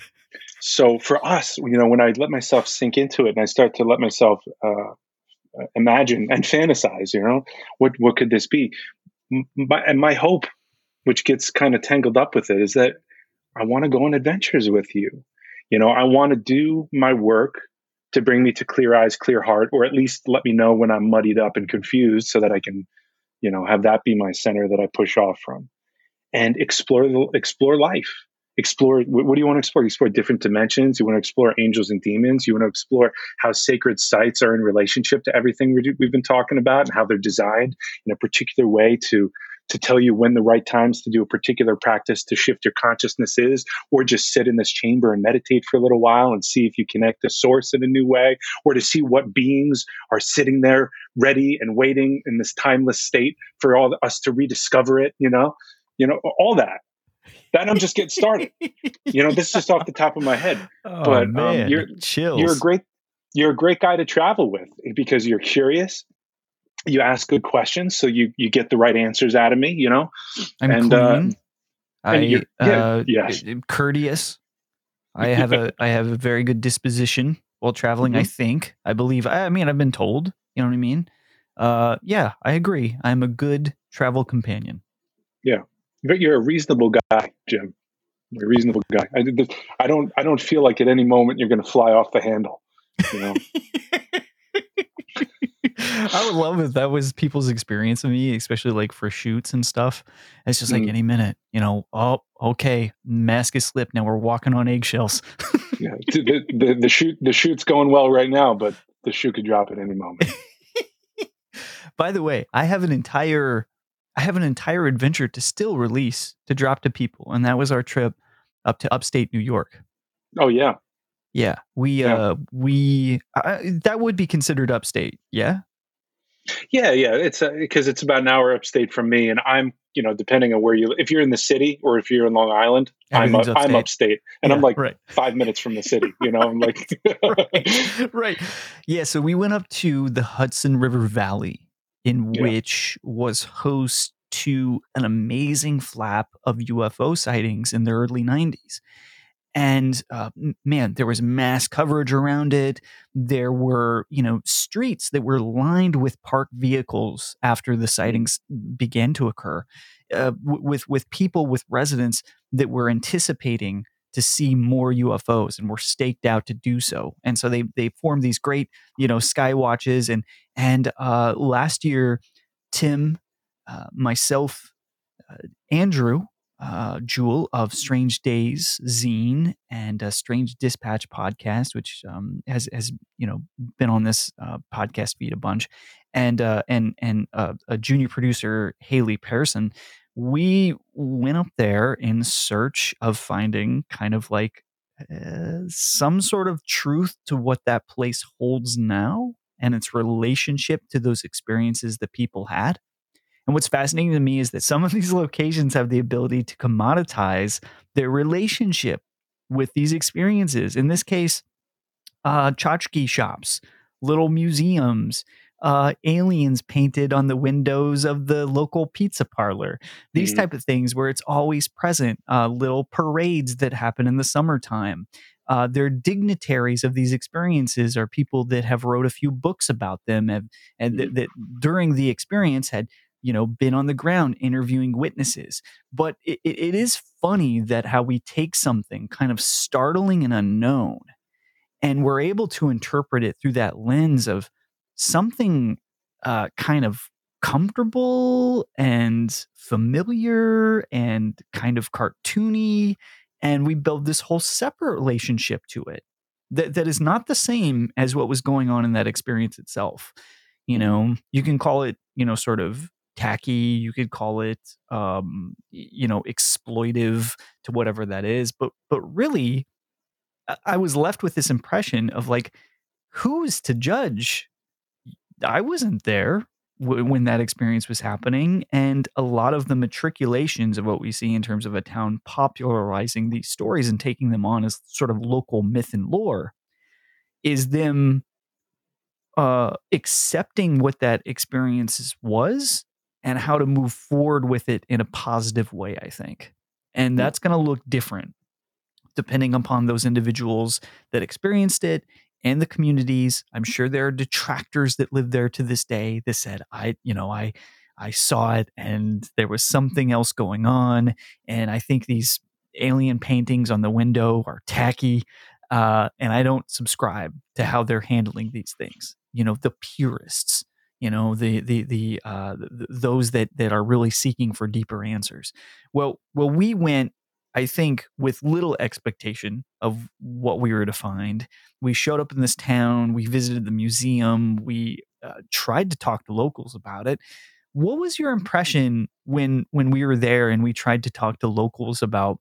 So for us, you know, when I let myself sink into it and I start to let myself uh, imagine and fantasize, you know, what what could this be? M- My, and my hope, which gets kind of tangled up with it, is that I want to go on adventures with you. You know, I want to do my work to bring me to clear eyes, clear heart, or at least let me know when I'm muddied up and confused, so that I can, you know, have that be my center that I push off from, and explore the, explore life. Explore, what, what do you want to explore? You explore different dimensions. You want to explore angels and demons. You want to explore how sacred sites are in relationship to everything we we've been talking about, and how they're designed in a particular way to to tell you when the right times to do a particular practice to shift your consciousness is, or just sit in this chamber and meditate for a little while and see if you connect to source in a new way, or to see what beings are sitting there ready and waiting in this timeless state for all us to rediscover it, you know, you know, all that. That I'm just getting started. You know, this is just off the top of my head. Oh But man, um, you're chills. you're a great you're a great guy to travel with, because you're curious. You ask good questions, so you you get the right answers out of me. You know, I'm and clean. uh, and I you're, yeah, uh, yes, courteous. I have a I have a very good disposition while traveling. Mhm. I think. I believe. I, I mean, I've been told. You know what I mean? Uh, yeah, I agree. I'm a good travel companion. yeah. But you're a reasonable guy, Jim. You're a reasonable guy. I, I don't I don't feel like at any moment you're going to fly off the handle. You know. I would love if that was people's experience of me, especially like for shoots and stuff. It's just like Mm. any minute, you know, oh, okay, mask is slipped. Now we're walking on eggshells. Yeah, the, the the shoot the shoot's going well right now, but the shoe could drop at any moment. By the way, I have an entire I have an entire adventure to still release to drop to people, and that was our trip up to upstate New York. Oh yeah, Yeah, we Yeah. uh we uh, that would be considered upstate. Yeah. yeah, yeah. It's because it's about an hour upstate from me, and I'm, you know, depending on where you, if you're in the city or if you're in Long Island, I'm Everything's up, I'm upstate. upstate, and Yeah, I'm like right. five minutes from the city. You know, I'm like, right, right. Yeah, so we went up to the Hudson River Valley, in Yeah. which was host to an amazing flap of U F O sightings in the early nineties. And uh, m- man, there was mass coverage around it. There were, you know, streets that were lined with parked vehicles after the sightings began to occur, uh, w- with with people, with residents that were anticipating to see more U F Os and were staked out to do so. And so they they formed these great, you know, sky watches. And and uh, last year, Tim, uh, myself, uh, Andrew, uh, Jewel of Strange Days zine and a Strange Dispatch podcast, which um, has has you know been on this uh, podcast feed a bunch, and uh, and and uh, a junior producer, Haley Pearson. We went up there in search of finding kind of like uh, some sort of truth to what that place holds now and its relationship to those experiences that people had. And what's fascinating to me is that some of these locations have the ability to commoditize their relationship with these experiences. In this case, uh, tchotchke shops, little museums, uh, aliens painted on the windows of the local pizza parlor, these Mhm. type of things where it's always present, uh, little parades that happen in the summertime. Uh, they're dignitaries of these experiences are people that have wrote a few books about them have, and that, Mhm. that during the experience had you know been on the ground interviewing witnesses. But it, it it is funny that how we take something kind of startling and unknown and we're able to interpret it through that lens of something uh, kind of comfortable and familiar and kind of cartoony, and we build this whole separate relationship to it that, that is not the same as what was going on in that experience itself. You Mhm. know, you can call it, you know, sort of tacky, you could call it um y- you know exploitive to whatever that is, but but really I I was left with this impression of like, who's to judge? I wasn't there w- when that experience was happening. And a lot of the matriculations of what we see in terms of a town popularizing these stories and taking them on as sort of local myth and lore is them uh, accepting what that experience was and how to move forward with it in a positive way, I think. And Yeah. that's going to look different depending upon those individuals that experienced it and the communities. I'm sure there are detractors that live there to this day that said, I, you know, I, I saw it and there was something else going on. And I think these alien paintings on the window are tacky. Uh, and I don't subscribe to how they're handling these things. You know, the purists, you know, the, the, the, uh, th- those that, that are really seeking for deeper answers. Well, well, we went I think with little expectation of what we were to find. We showed up in this town, we visited the museum, we uh, tried to talk to locals about it. What was your impression when when we were there and we tried to talk to locals about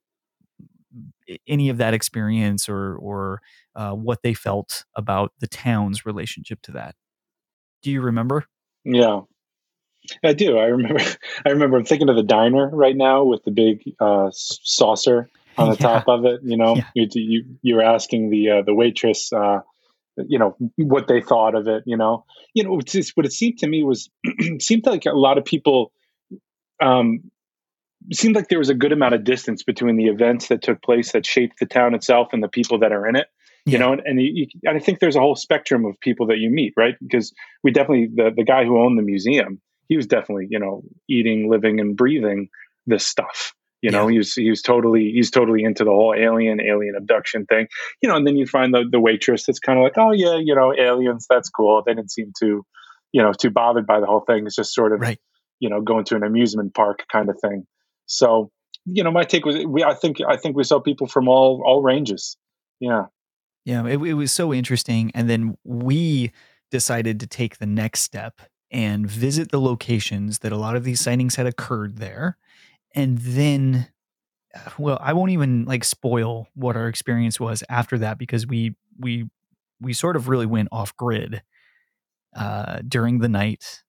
a- any of that experience or or uh, what they felt about the town's relationship to that? Do you remember? Yeah, I do. I remember. I remember. I'm thinking of the diner right now with the big uh, s- saucer on the Yeah, top of it. You know, yeah, you you you were asking the uh, the waitress, uh, you know, what they thought of it. You know, you know, it's just, what it seemed to me was it seemed like a lot of people. Um, it seemed like there was a good amount of distance between the events that took place that shaped the town itself and the people that are in it. You yeah, know, and, and, you, you, and I think there's a whole spectrum of people that you meet, right? Because we definitely the the guy who owned the museum, he was definitely, you know, eating, living, and breathing this stuff. You know, yeah, he was he was totally he's totally into the whole alien alien abduction thing. You know, and then you find the the waitress that's kind of like, oh yeah, you know, aliens, that's cool. They didn't seem too, you know, too bothered by the whole thing. It's just sort of, right. you know, going to an amusement park kind of thing. So, you know, my take was we I think I think we saw people from all all ranges. Yeah. Yeah, it, it was so interesting. And then we decided to take the next step and visit the locations that a lot of these sightings had occurred there. And then, uh, well, I won't even like spoil what our experience was after that because we we we sort of really went off grid uh, during the night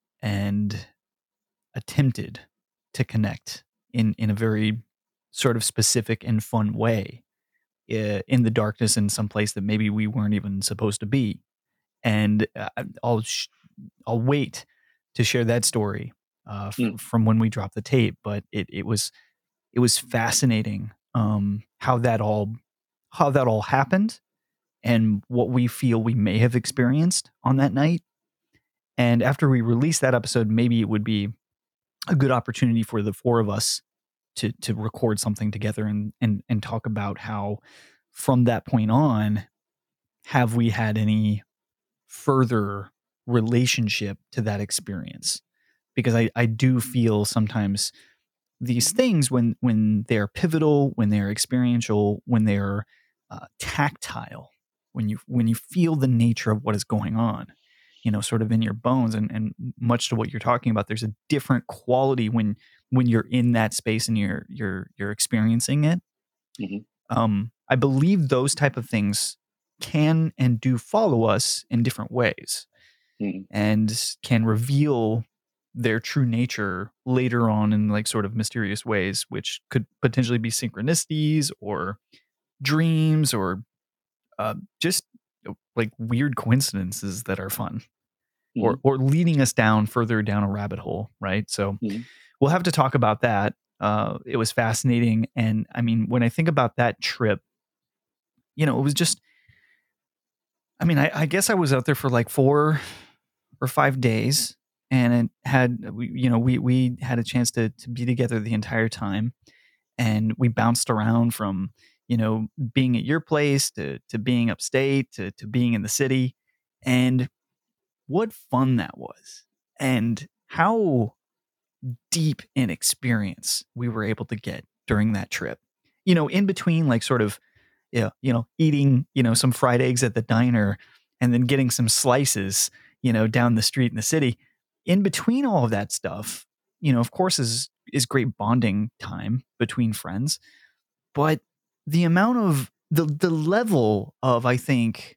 and attempted to connect in in a very sort of specific and fun way uh, in the darkness in some place that maybe we weren't even supposed to be. And uh, I'll sh- I'll wait to share that story uh, f- Mm. from when we dropped the tape. But it it was it was fascinating um, how that all how that all happened and what we feel we may have experienced on that night. And after we release that episode, maybe it would be a good opportunity for the four of us to to record something together and and and talk about how from that point on have we had any further relationship to that experience because I, I do feel sometimes these things, when when they're pivotal, when they're experiential, when they're uh, tactile, when you when you feel the nature of what is going on, you know, sort of in your bones, and and much to what you're talking about, there's a different quality when when you're in that space and you're you're you're experiencing it. Mm-hmm. Um, I believe those type of things can and do follow us in different ways, Mm-hmm. and can reveal their true nature later on in like sort of mysterious ways, which could potentially be synchronicities or dreams, or uh, just uh, like weird coincidences that are fun, or Mm-hmm. or leading us down further down a rabbit hole, right? So Mm-hmm. we'll have to talk about that. Uh, it was fascinating, and I mean, when I think about that trip, you know, it was just, I mean, I, I guess I was out there for like four or five days, and it had, we, you know, we we had a chance to to be together the entire time, and we bounced around from, you know, being at your place to to being upstate to to being in the city, and what fun that was, and how deep in experience we were able to get during that trip. You know, in between like sort of, yeah, you know, eating, you know, some fried eggs at the diner and then getting some slices, you know, down the street in the city. In between all of that stuff, you know, of course is is great bonding time between friends, but the amount of the the level of, I think,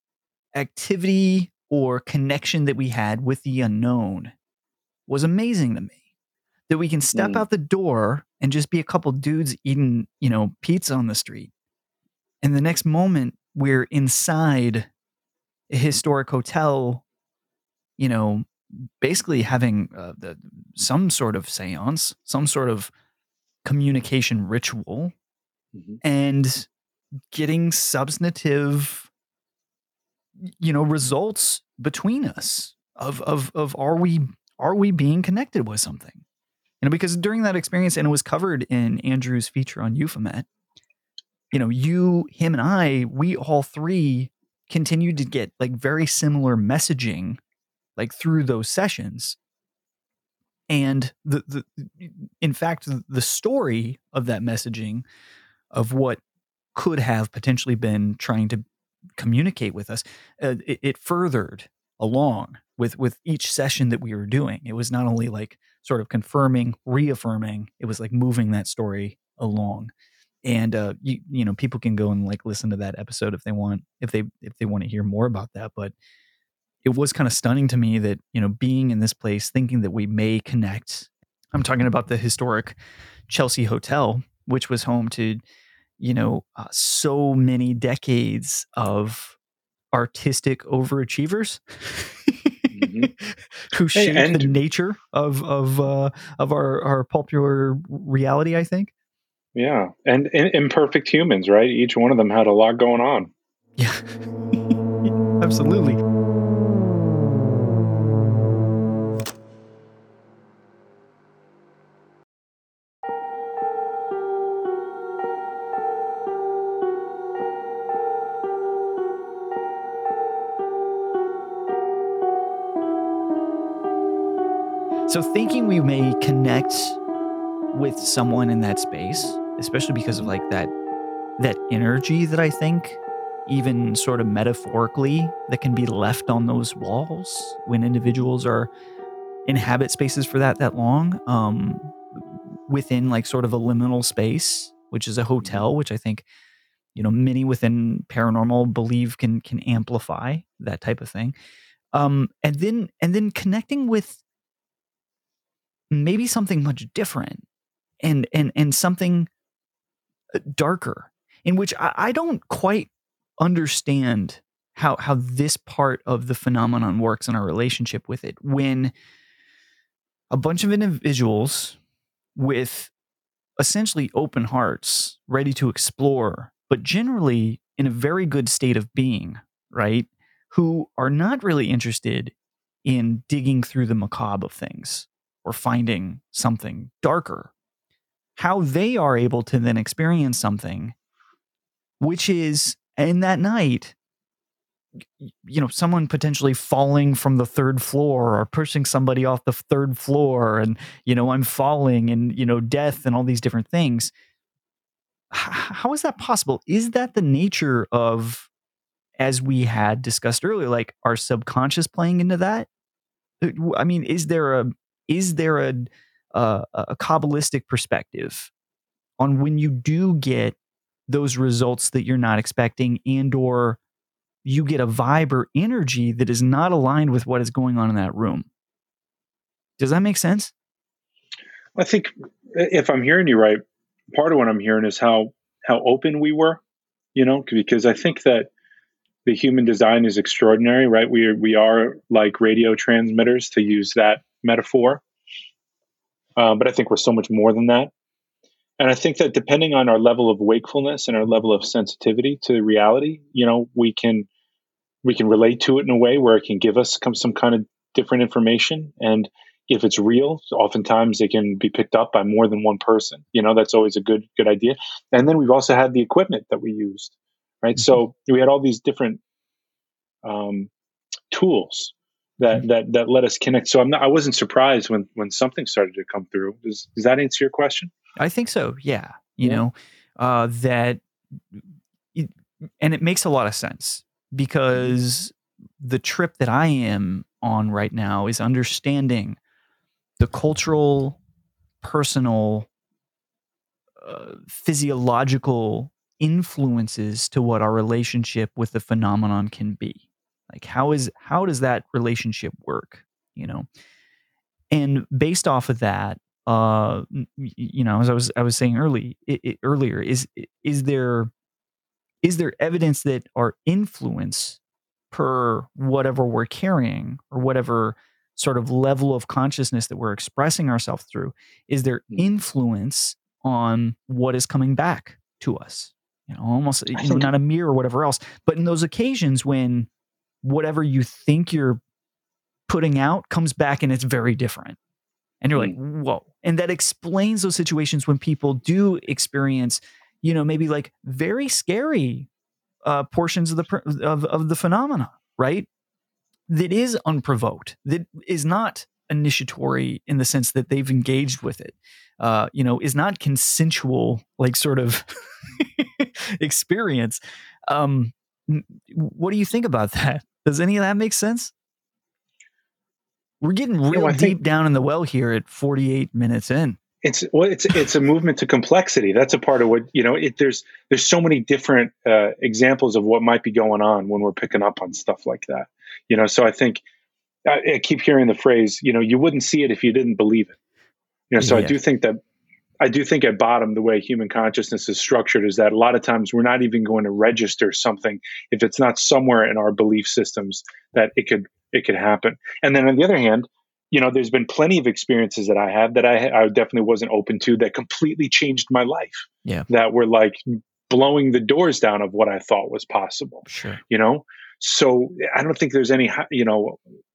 activity or connection that we had with the unknown was amazing to me. That we can step Mm-hmm. out the door and just be a couple dudes eating, you know, pizza on the street, and the next moment we're inside a historic hotel, you know, basically having uh, the, some sort of seance, some sort of communication ritual, Mm-hmm. and getting substantive, you know, results between us of of of are we are we being connected with something? You know, because during that experience, and it was covered in Andrew's feature on Euphomet, you know, you, him, and I, we all three continued to get like very similar messaging, like through those sessions. And the, the, in fact, the story of that messaging of what could have potentially been trying to communicate with us, uh, it, it furthered along with, with each session that we were doing. It was not only like sort of confirming, reaffirming, it was like moving that story along. And uh, you you know, people can go and like listen to that episode if they want, if they if they want to hear more about that. But it was kind of stunning to me that, you know, being in this place, thinking that we may connect. I'm talking about the historic Chelsea Hotel, which was home to, you know, uh, so many decades of artistic overachievers Mm-hmm. who Hey, shaped the and nature of of uh, of our our popular reality, I think. yeah, and, and imperfect humans, right? Each one of them had a lot going on. Yeah, absolutely. So thinking we may connect with someone in that space, especially because of like that that energy that I think, even sort of metaphorically, that can be left on those walls when individuals are inhabit spaces for that that long, um, within like sort of a liminal space, which is a Mm-hmm. hotel, which I think, you know, many within paranormal believe can can amplify that type of thing. Um, and then and then connecting with maybe something much different, and and and something uh, darker, in which I, I don't quite understand how how this part of the phenomenon works in our relationship with it, when a bunch of individuals with essentially open hearts, ready to explore, but generally in a very good state of being, right? Who are not really interested in digging through the macabre of things or finding something darker. How they are able to then experience something which is, in that night, you know, someone potentially falling from the third floor or pushing somebody off the third floor and, you know, I'm falling and, you know, death and all these different things. H- how is that possible? Is that the nature of, as we had discussed earlier, like our subconscious playing into that? Uh, I mean, is there a, is there a, a, a Kabbalistic perspective on when you do get those results that you're not expecting, and or you get a vibe or energy that is not aligned with what is going on in that room? Does that make sense? I think if I'm hearing you right, part of what I'm hearing is how how open we were, you know, because I think that the human design is extraordinary, right? We we are like radio transmitters, to use that metaphor, uh, but I think we're so much more than that. And I think that depending on our level of wakefulness and our level of sensitivity to reality, you know, we can we can relate to it in a way where it can give us some, some kind of different information. And if it's real, oftentimes it can be picked up by more than one person. You know, that's always a good good idea. And then we've also had the equipment that we used, right? Mm-hmm. So we had all these different um, tools that mm-hmm. that that let us connect. So I'm not, I wasn't surprised when when something started to come through. Does does that answer your question? I think so. Yeah. You yeah. know, uh, that, it, and it makes a lot of sense, because the trip that I am on right now is understanding the cultural, personal, uh, physiological influences to what our relationship with the phenomenon can be. Like, how is, how does that relationship work? You know, and based off of that, uh, you know, as I was, I was saying early, it, it, earlier, is, is there, is there evidence that our influence per whatever we're carrying, or whatever sort of level of consciousness that we're expressing ourselves through, is there influence on what is coming back to us? You know, almost, you know, not a mirror or whatever else, but in those occasions when whatever you think you're putting out comes back and it's very different. And you're like, whoa. And that explains those situations when people do experience, you know, maybe like very scary uh, portions of the of, of the phenomena, right? That is unprovoked, that is not initiatory in the sense that they've engaged with it, uh, you know, is not consensual, like sort of experience. Um, what do you think about that? Does any of that make sense? We're getting real you know, deep think, down in the well here at forty-eight minutes in. It's well, it's it's a movement to complexity. That's a part of what, you know. It, there's there's so many different uh, examples of what might be going on when we're picking up on stuff like that. You know, so I think I, I keep hearing the phrase, you know, you wouldn't see it if you didn't believe it. You know, so yeah. I do think that I do think at bottom the way human consciousness is structured is that a lot of times we're not even going to register something if it's not somewhere in our belief systems that it could it could happen. And then on the other hand, you know, there's been plenty of experiences that I had that I, I definitely wasn't open to that completely changed my life. Yeah. That were like blowing the doors down of what I thought was possible. Sure. You know, so I don't think there's any, you know,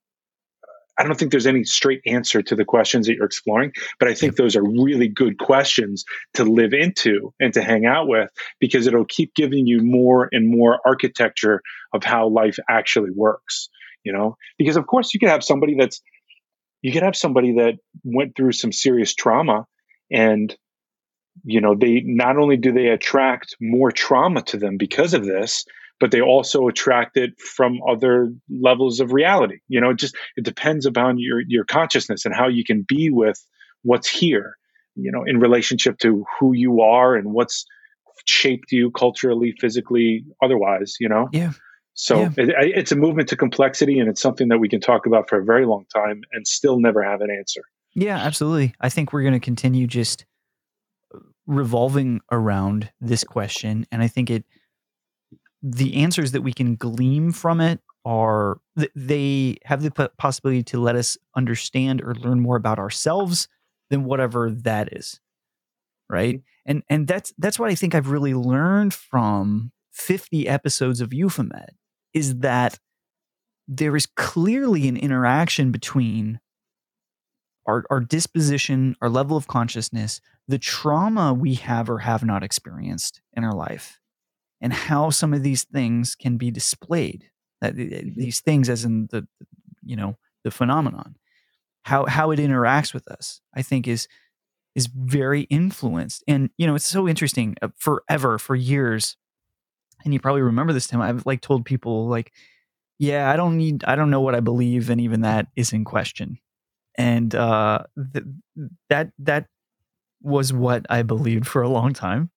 I don't think there's any straight answer to the questions that you're exploring, but I think yep. those are really good questions to live into and to hang out with, because it'll keep giving you more and more architecture of how life actually works, you know, because of course you could have somebody that's, you could have somebody that went through some serious trauma, and, you know, they not only do they attract more trauma to them because of this, but they also attract it from other levels of reality. You know, it just, it depends upon your, your consciousness and how you can be with what's here, you know, in relationship to who you are and what's shaped you culturally, physically, otherwise, you know? Yeah. So yeah. it, it's a movement to complexity, and it's something that we can talk about for a very long time and still never have an answer. Yeah, absolutely. I think we're going to continue just revolving around this question. And I think it, the answers that we can glean from it are, they have the possibility to let us understand or learn more about ourselves than whatever that is. Right. And, and that's, that's what I think I've really learned from fifty episodes of Euphomet, is that there is clearly an interaction between our, our disposition, our level of consciousness, the trauma we have or have not experienced in our life, and how some of these things can be displayed That these things, as in the, you know, the phenomenon, how how it interacts with us, I think is is very influenced. And you know, it's so interesting. Uh, forever, for years, and you probably remember this, Tim, I've like told people like, yeah, I don't need, I don't know what I believe, and even that is in question. And uh, th- that that was what I believed for a long time,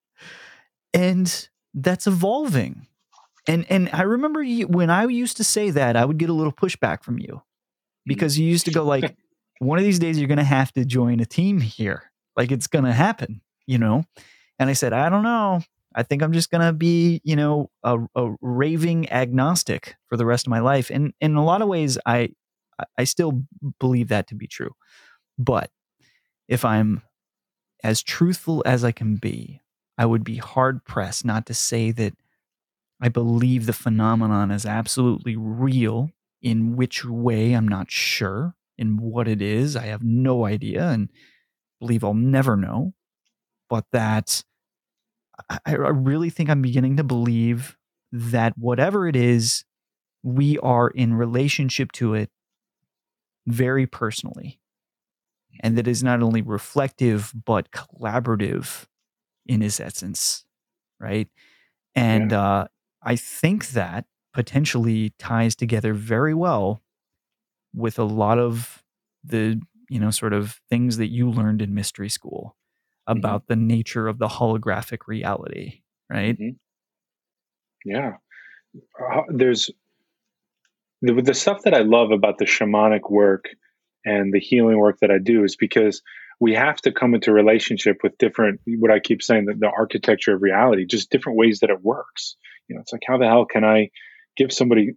and that's evolving. And and I remember you, when I used to say that, I would get a little pushback from you because you used to go like, one of these days you're going to have to join a team here, like it's going to happen, you know. And I said, I don't know. I think I'm just going to be, you know, a, a raving agnostic for the rest of my life. And in a lot of ways, I I still believe that to be true. But if I'm as truthful as I can be, I would be hard pressed not to say that I believe the phenomenon is absolutely real. In which way, I'm not sure. In what it is, I have no idea, and believe I'll never know. But that I, I really think I'm beginning to believe that whatever it is, we are in relationship to it very personally. And that is not only reflective, but collaborative in its essence, right? And Yeah. uh, I think that potentially ties together very well with a lot of the, you know, sort of things that you learned in mystery school about Mm-hmm. the nature of the holographic reality, right? Mm-hmm. Yeah. Uh, there's the, the stuff that I love about the shamanic work and the healing work that I do is because we have to come into relationship with different, what I keep saying, that the architecture of reality, just different ways that it works. You know, it's like, how the hell can I give somebody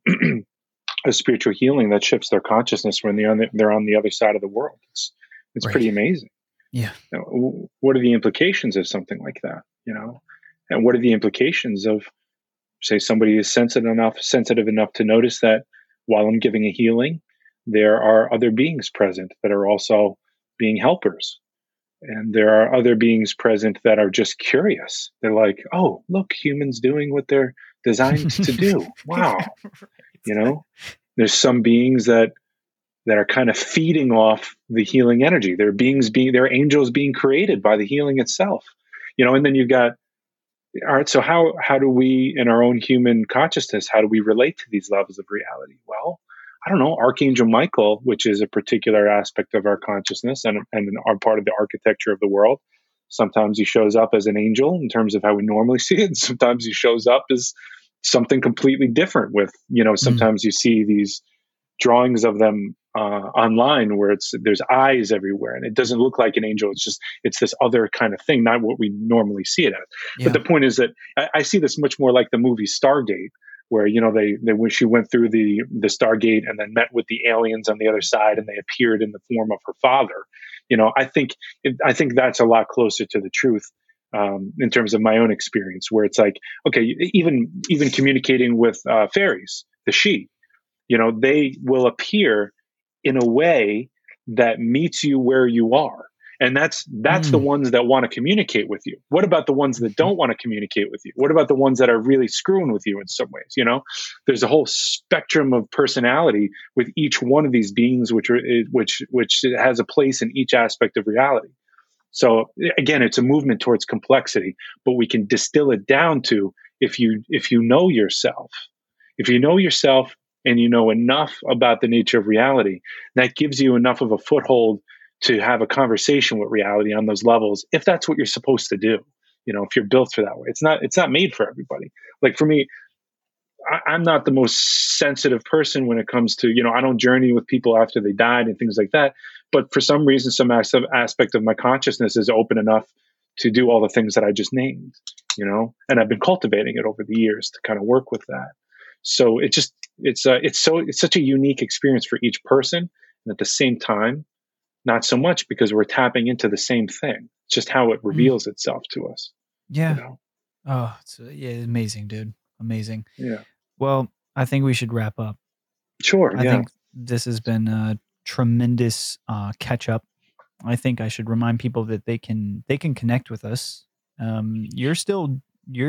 a spiritual healing that shifts their consciousness when they're on the, they're on the other side of the world? It's, it's Right. pretty amazing. Yeah. You know, what are the implications of something like that? You know, and what are the implications of, say, somebody is sensitive enough, sensitive enough to notice that while I'm giving a healing, there are other beings present that are also being helpers. And there are other beings present that are just curious. They're like, oh, look, humans doing what they're designed to do. Wow. Right. You know, there's some beings that that are kind of feeding off the healing energy. There are beings being, there are angels being created by the healing itself. You know, and then you've got, all right, so how how do we, in our own human consciousness, how do we relate to these levels of reality? Well, I don't know. Archangel Michael, which is a particular aspect of our consciousness and and are part of the architecture of the world. Sometimes he shows up as an angel in terms of how we normally see it, and sometimes he shows up as something completely different. With, you know, Mm. sometimes you see these drawings of them uh, online where it's there's eyes everywhere and it doesn't look like an angel. It's just it's this other kind of thing, not what we normally see it as. Yeah. But the point is that I, I see this much more like the movie Stargate, where, you know, they they when she went through the the Stargate and then met with the aliens on the other side and they appeared in the form of her father. You know, I think it, I think that's a lot closer to the truth. Um, in terms of my own experience, where it's like, okay, even even communicating with uh, fairies, the she, you know, they will appear in a way that meets you where you are. And that's that's the Mm. ones that want to communicate with you. What about the ones that don't want to communicate with you? What about the ones that are really screwing with you in some ways? You know, there's a whole spectrum of personality with each one of these beings, which are which which has a place in each aspect of reality. So again, it's a movement towards complexity, but we can distill it down to, if you if you know yourself, if you know yourself and you know enough about the nature of reality, that gives you enough of a foothold to have a conversation with reality on those levels, if that's what you're supposed to do. You know, if you're built for that way. It's not it's not made for everybody. Like for me, I, I'm not the most sensitive person when it comes to, you know, I don't journey with people after they died and things like that. But for some reason, some as- aspect of my consciousness is open enough to do all the things that I just named, you know, and I've been cultivating it over the years to kind of work with that. So it just, it's, uh, it's so, it's such a unique experience for each person. And at the same time, not so much, because we're tapping into the same thing. It's just how it Mm. reveals itself to us, Yeah. you know? Oh, it's uh, yeah, amazing, dude. Amazing. Yeah. Well, I think we should wrap up. Sure. I Yeah. think this has been a tremendous uh, catch up. I think I should remind people that they can they can connect with us. Um, you're still you're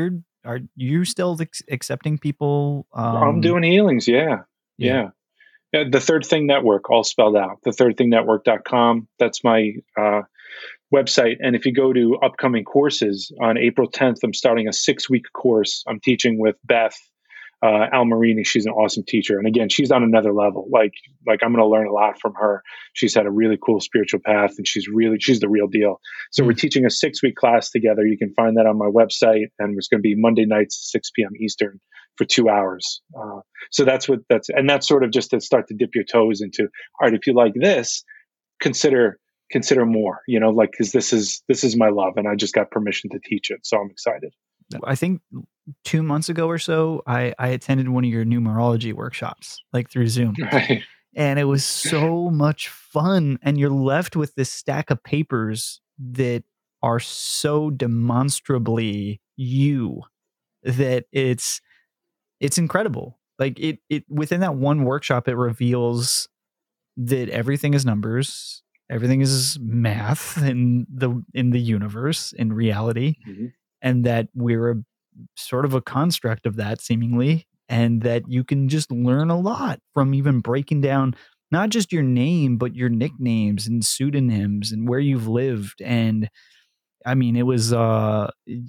are you still ex- accepting people? Um, I'm doing healings. Yeah. Yeah. yeah. The Third Thing Network, all spelled out, the third thing network dot com. That's my uh, website. And if you go to upcoming courses, on April tenth, I'm starting a six week course. I'm teaching with Beth uh, Almarini. She's an awesome teacher. And again, she's on another level. Like, like I'm going to learn a lot from her. She's had a really cool spiritual path, and she's really, she's the real deal. So mm-hmm. we're teaching a six week class together. You can find that on my website, and it's going to be Monday nights at six p.m. Eastern for two hours. Uh, so that's what that's, and that's sort of just to start to dip your toes into, all right, if you like this, consider, consider more, you know, like, cause this is, this is my love, and I just got permission to teach it. So I'm excited. I think two months ago or so, I, I attended one of your numerology workshops, like through Zoom. Right. And it was so much fun. And you're left with this stack of papers that are so demonstrably you that it's, it's incredible. Like it, it within that one workshop, it reveals that everything is numbers, everything is math in the, in the universe, in reality. Mm-hmm. And that we're a sort of a construct of that seemingly, and that you can just learn a lot from even breaking down not just your name, but your nicknames and pseudonyms and where you've lived. And I mean, it was, uh,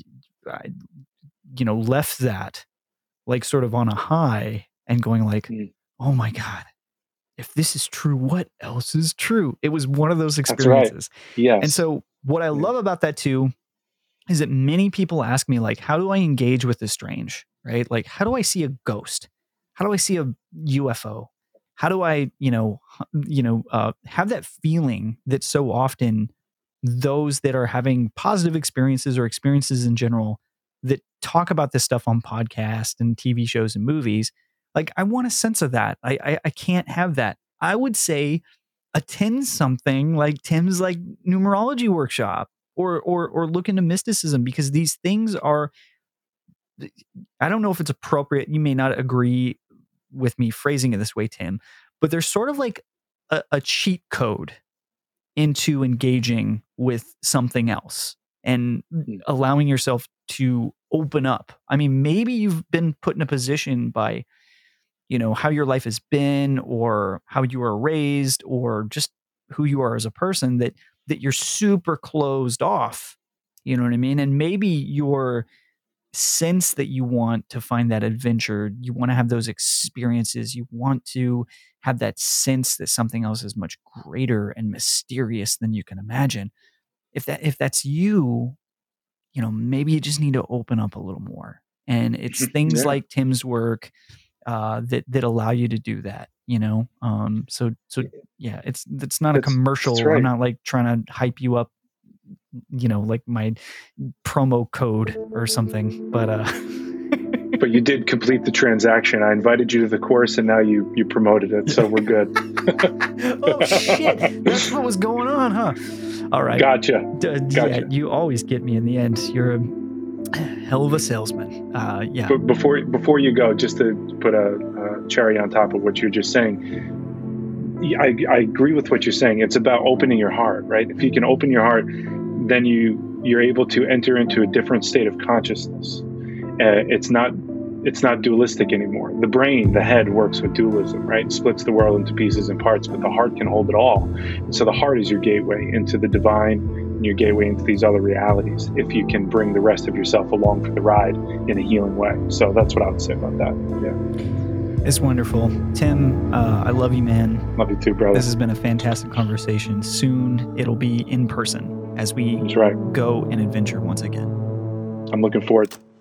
I, you know, left that like sort of on a high and going like, mm. oh my God, if this is true, what else is true? It was one of those experiences. That's right. Yes. And so what I yeah. love about that too, is that many people ask me, like, how do I engage with the strange, right? Like, how do I see a ghost? How do I see a U F O? How do I, you know, you know, uh, have that feeling that so often those that are having positive experiences or experiences in general that talk about this stuff on podcasts and T V shows and movies, like, I want a sense of that. I, I, I can't have that. I would say attend something like Tim's like numerology workshop. Or, or, or look into mysticism, because these things are, I don't know if it's appropriate. You may not agree with me phrasing it this way, Tim, but there's sort of like a, a cheat code into engaging with something else and allowing yourself to open up. I mean, maybe you've been put in a position by, you know, how your life has been, or how you were raised, or just who you are as a person, that that you're super closed off, you know what I mean? And maybe your sense that you want to find that adventure, you want to have those experiences, you want to have that sense that something else is much greater and mysterious than you can imagine. If that, if that's you, you know, maybe you just need to open up a little more. And it's things yeah. like Tim's work uh, that, that allow you to do that. You know, um, so, so yeah, it's, it's not that's, a commercial. Right. I'm not like trying to hype you up, you know, like my promo code or something, but, uh, but you did complete the transaction. I invited you to the course, and now you, you promoted it. So we're good. Oh shit. That's what was going on, huh? All right. Gotcha. D- gotcha. Yeah, you always get me in the end. You're a hell of a salesman. Uh, yeah. But before, before you go, just to put a, a cherry on top of what you're just saying, I, I agree with what you're saying. It's about opening your heart, right? If you can open your heart, then you, you're able to enter into a different state of consciousness. Uh, it's not, it's not dualistic anymore. The brain, the head works with dualism, right? It splits the world into pieces and parts, but the heart can hold it all. And so the heart is your gateway into the divine, and your gateway into these other realities, if you can bring the rest of yourself along for the ride in a healing way. So that's what I would say about that. Yeah. It's wonderful. Tim, uh, I love you, man. Love you too, brother. This has been a fantastic conversation. Soon it'll be in person as we that's right. go and adventure once again. I'm looking forward to it.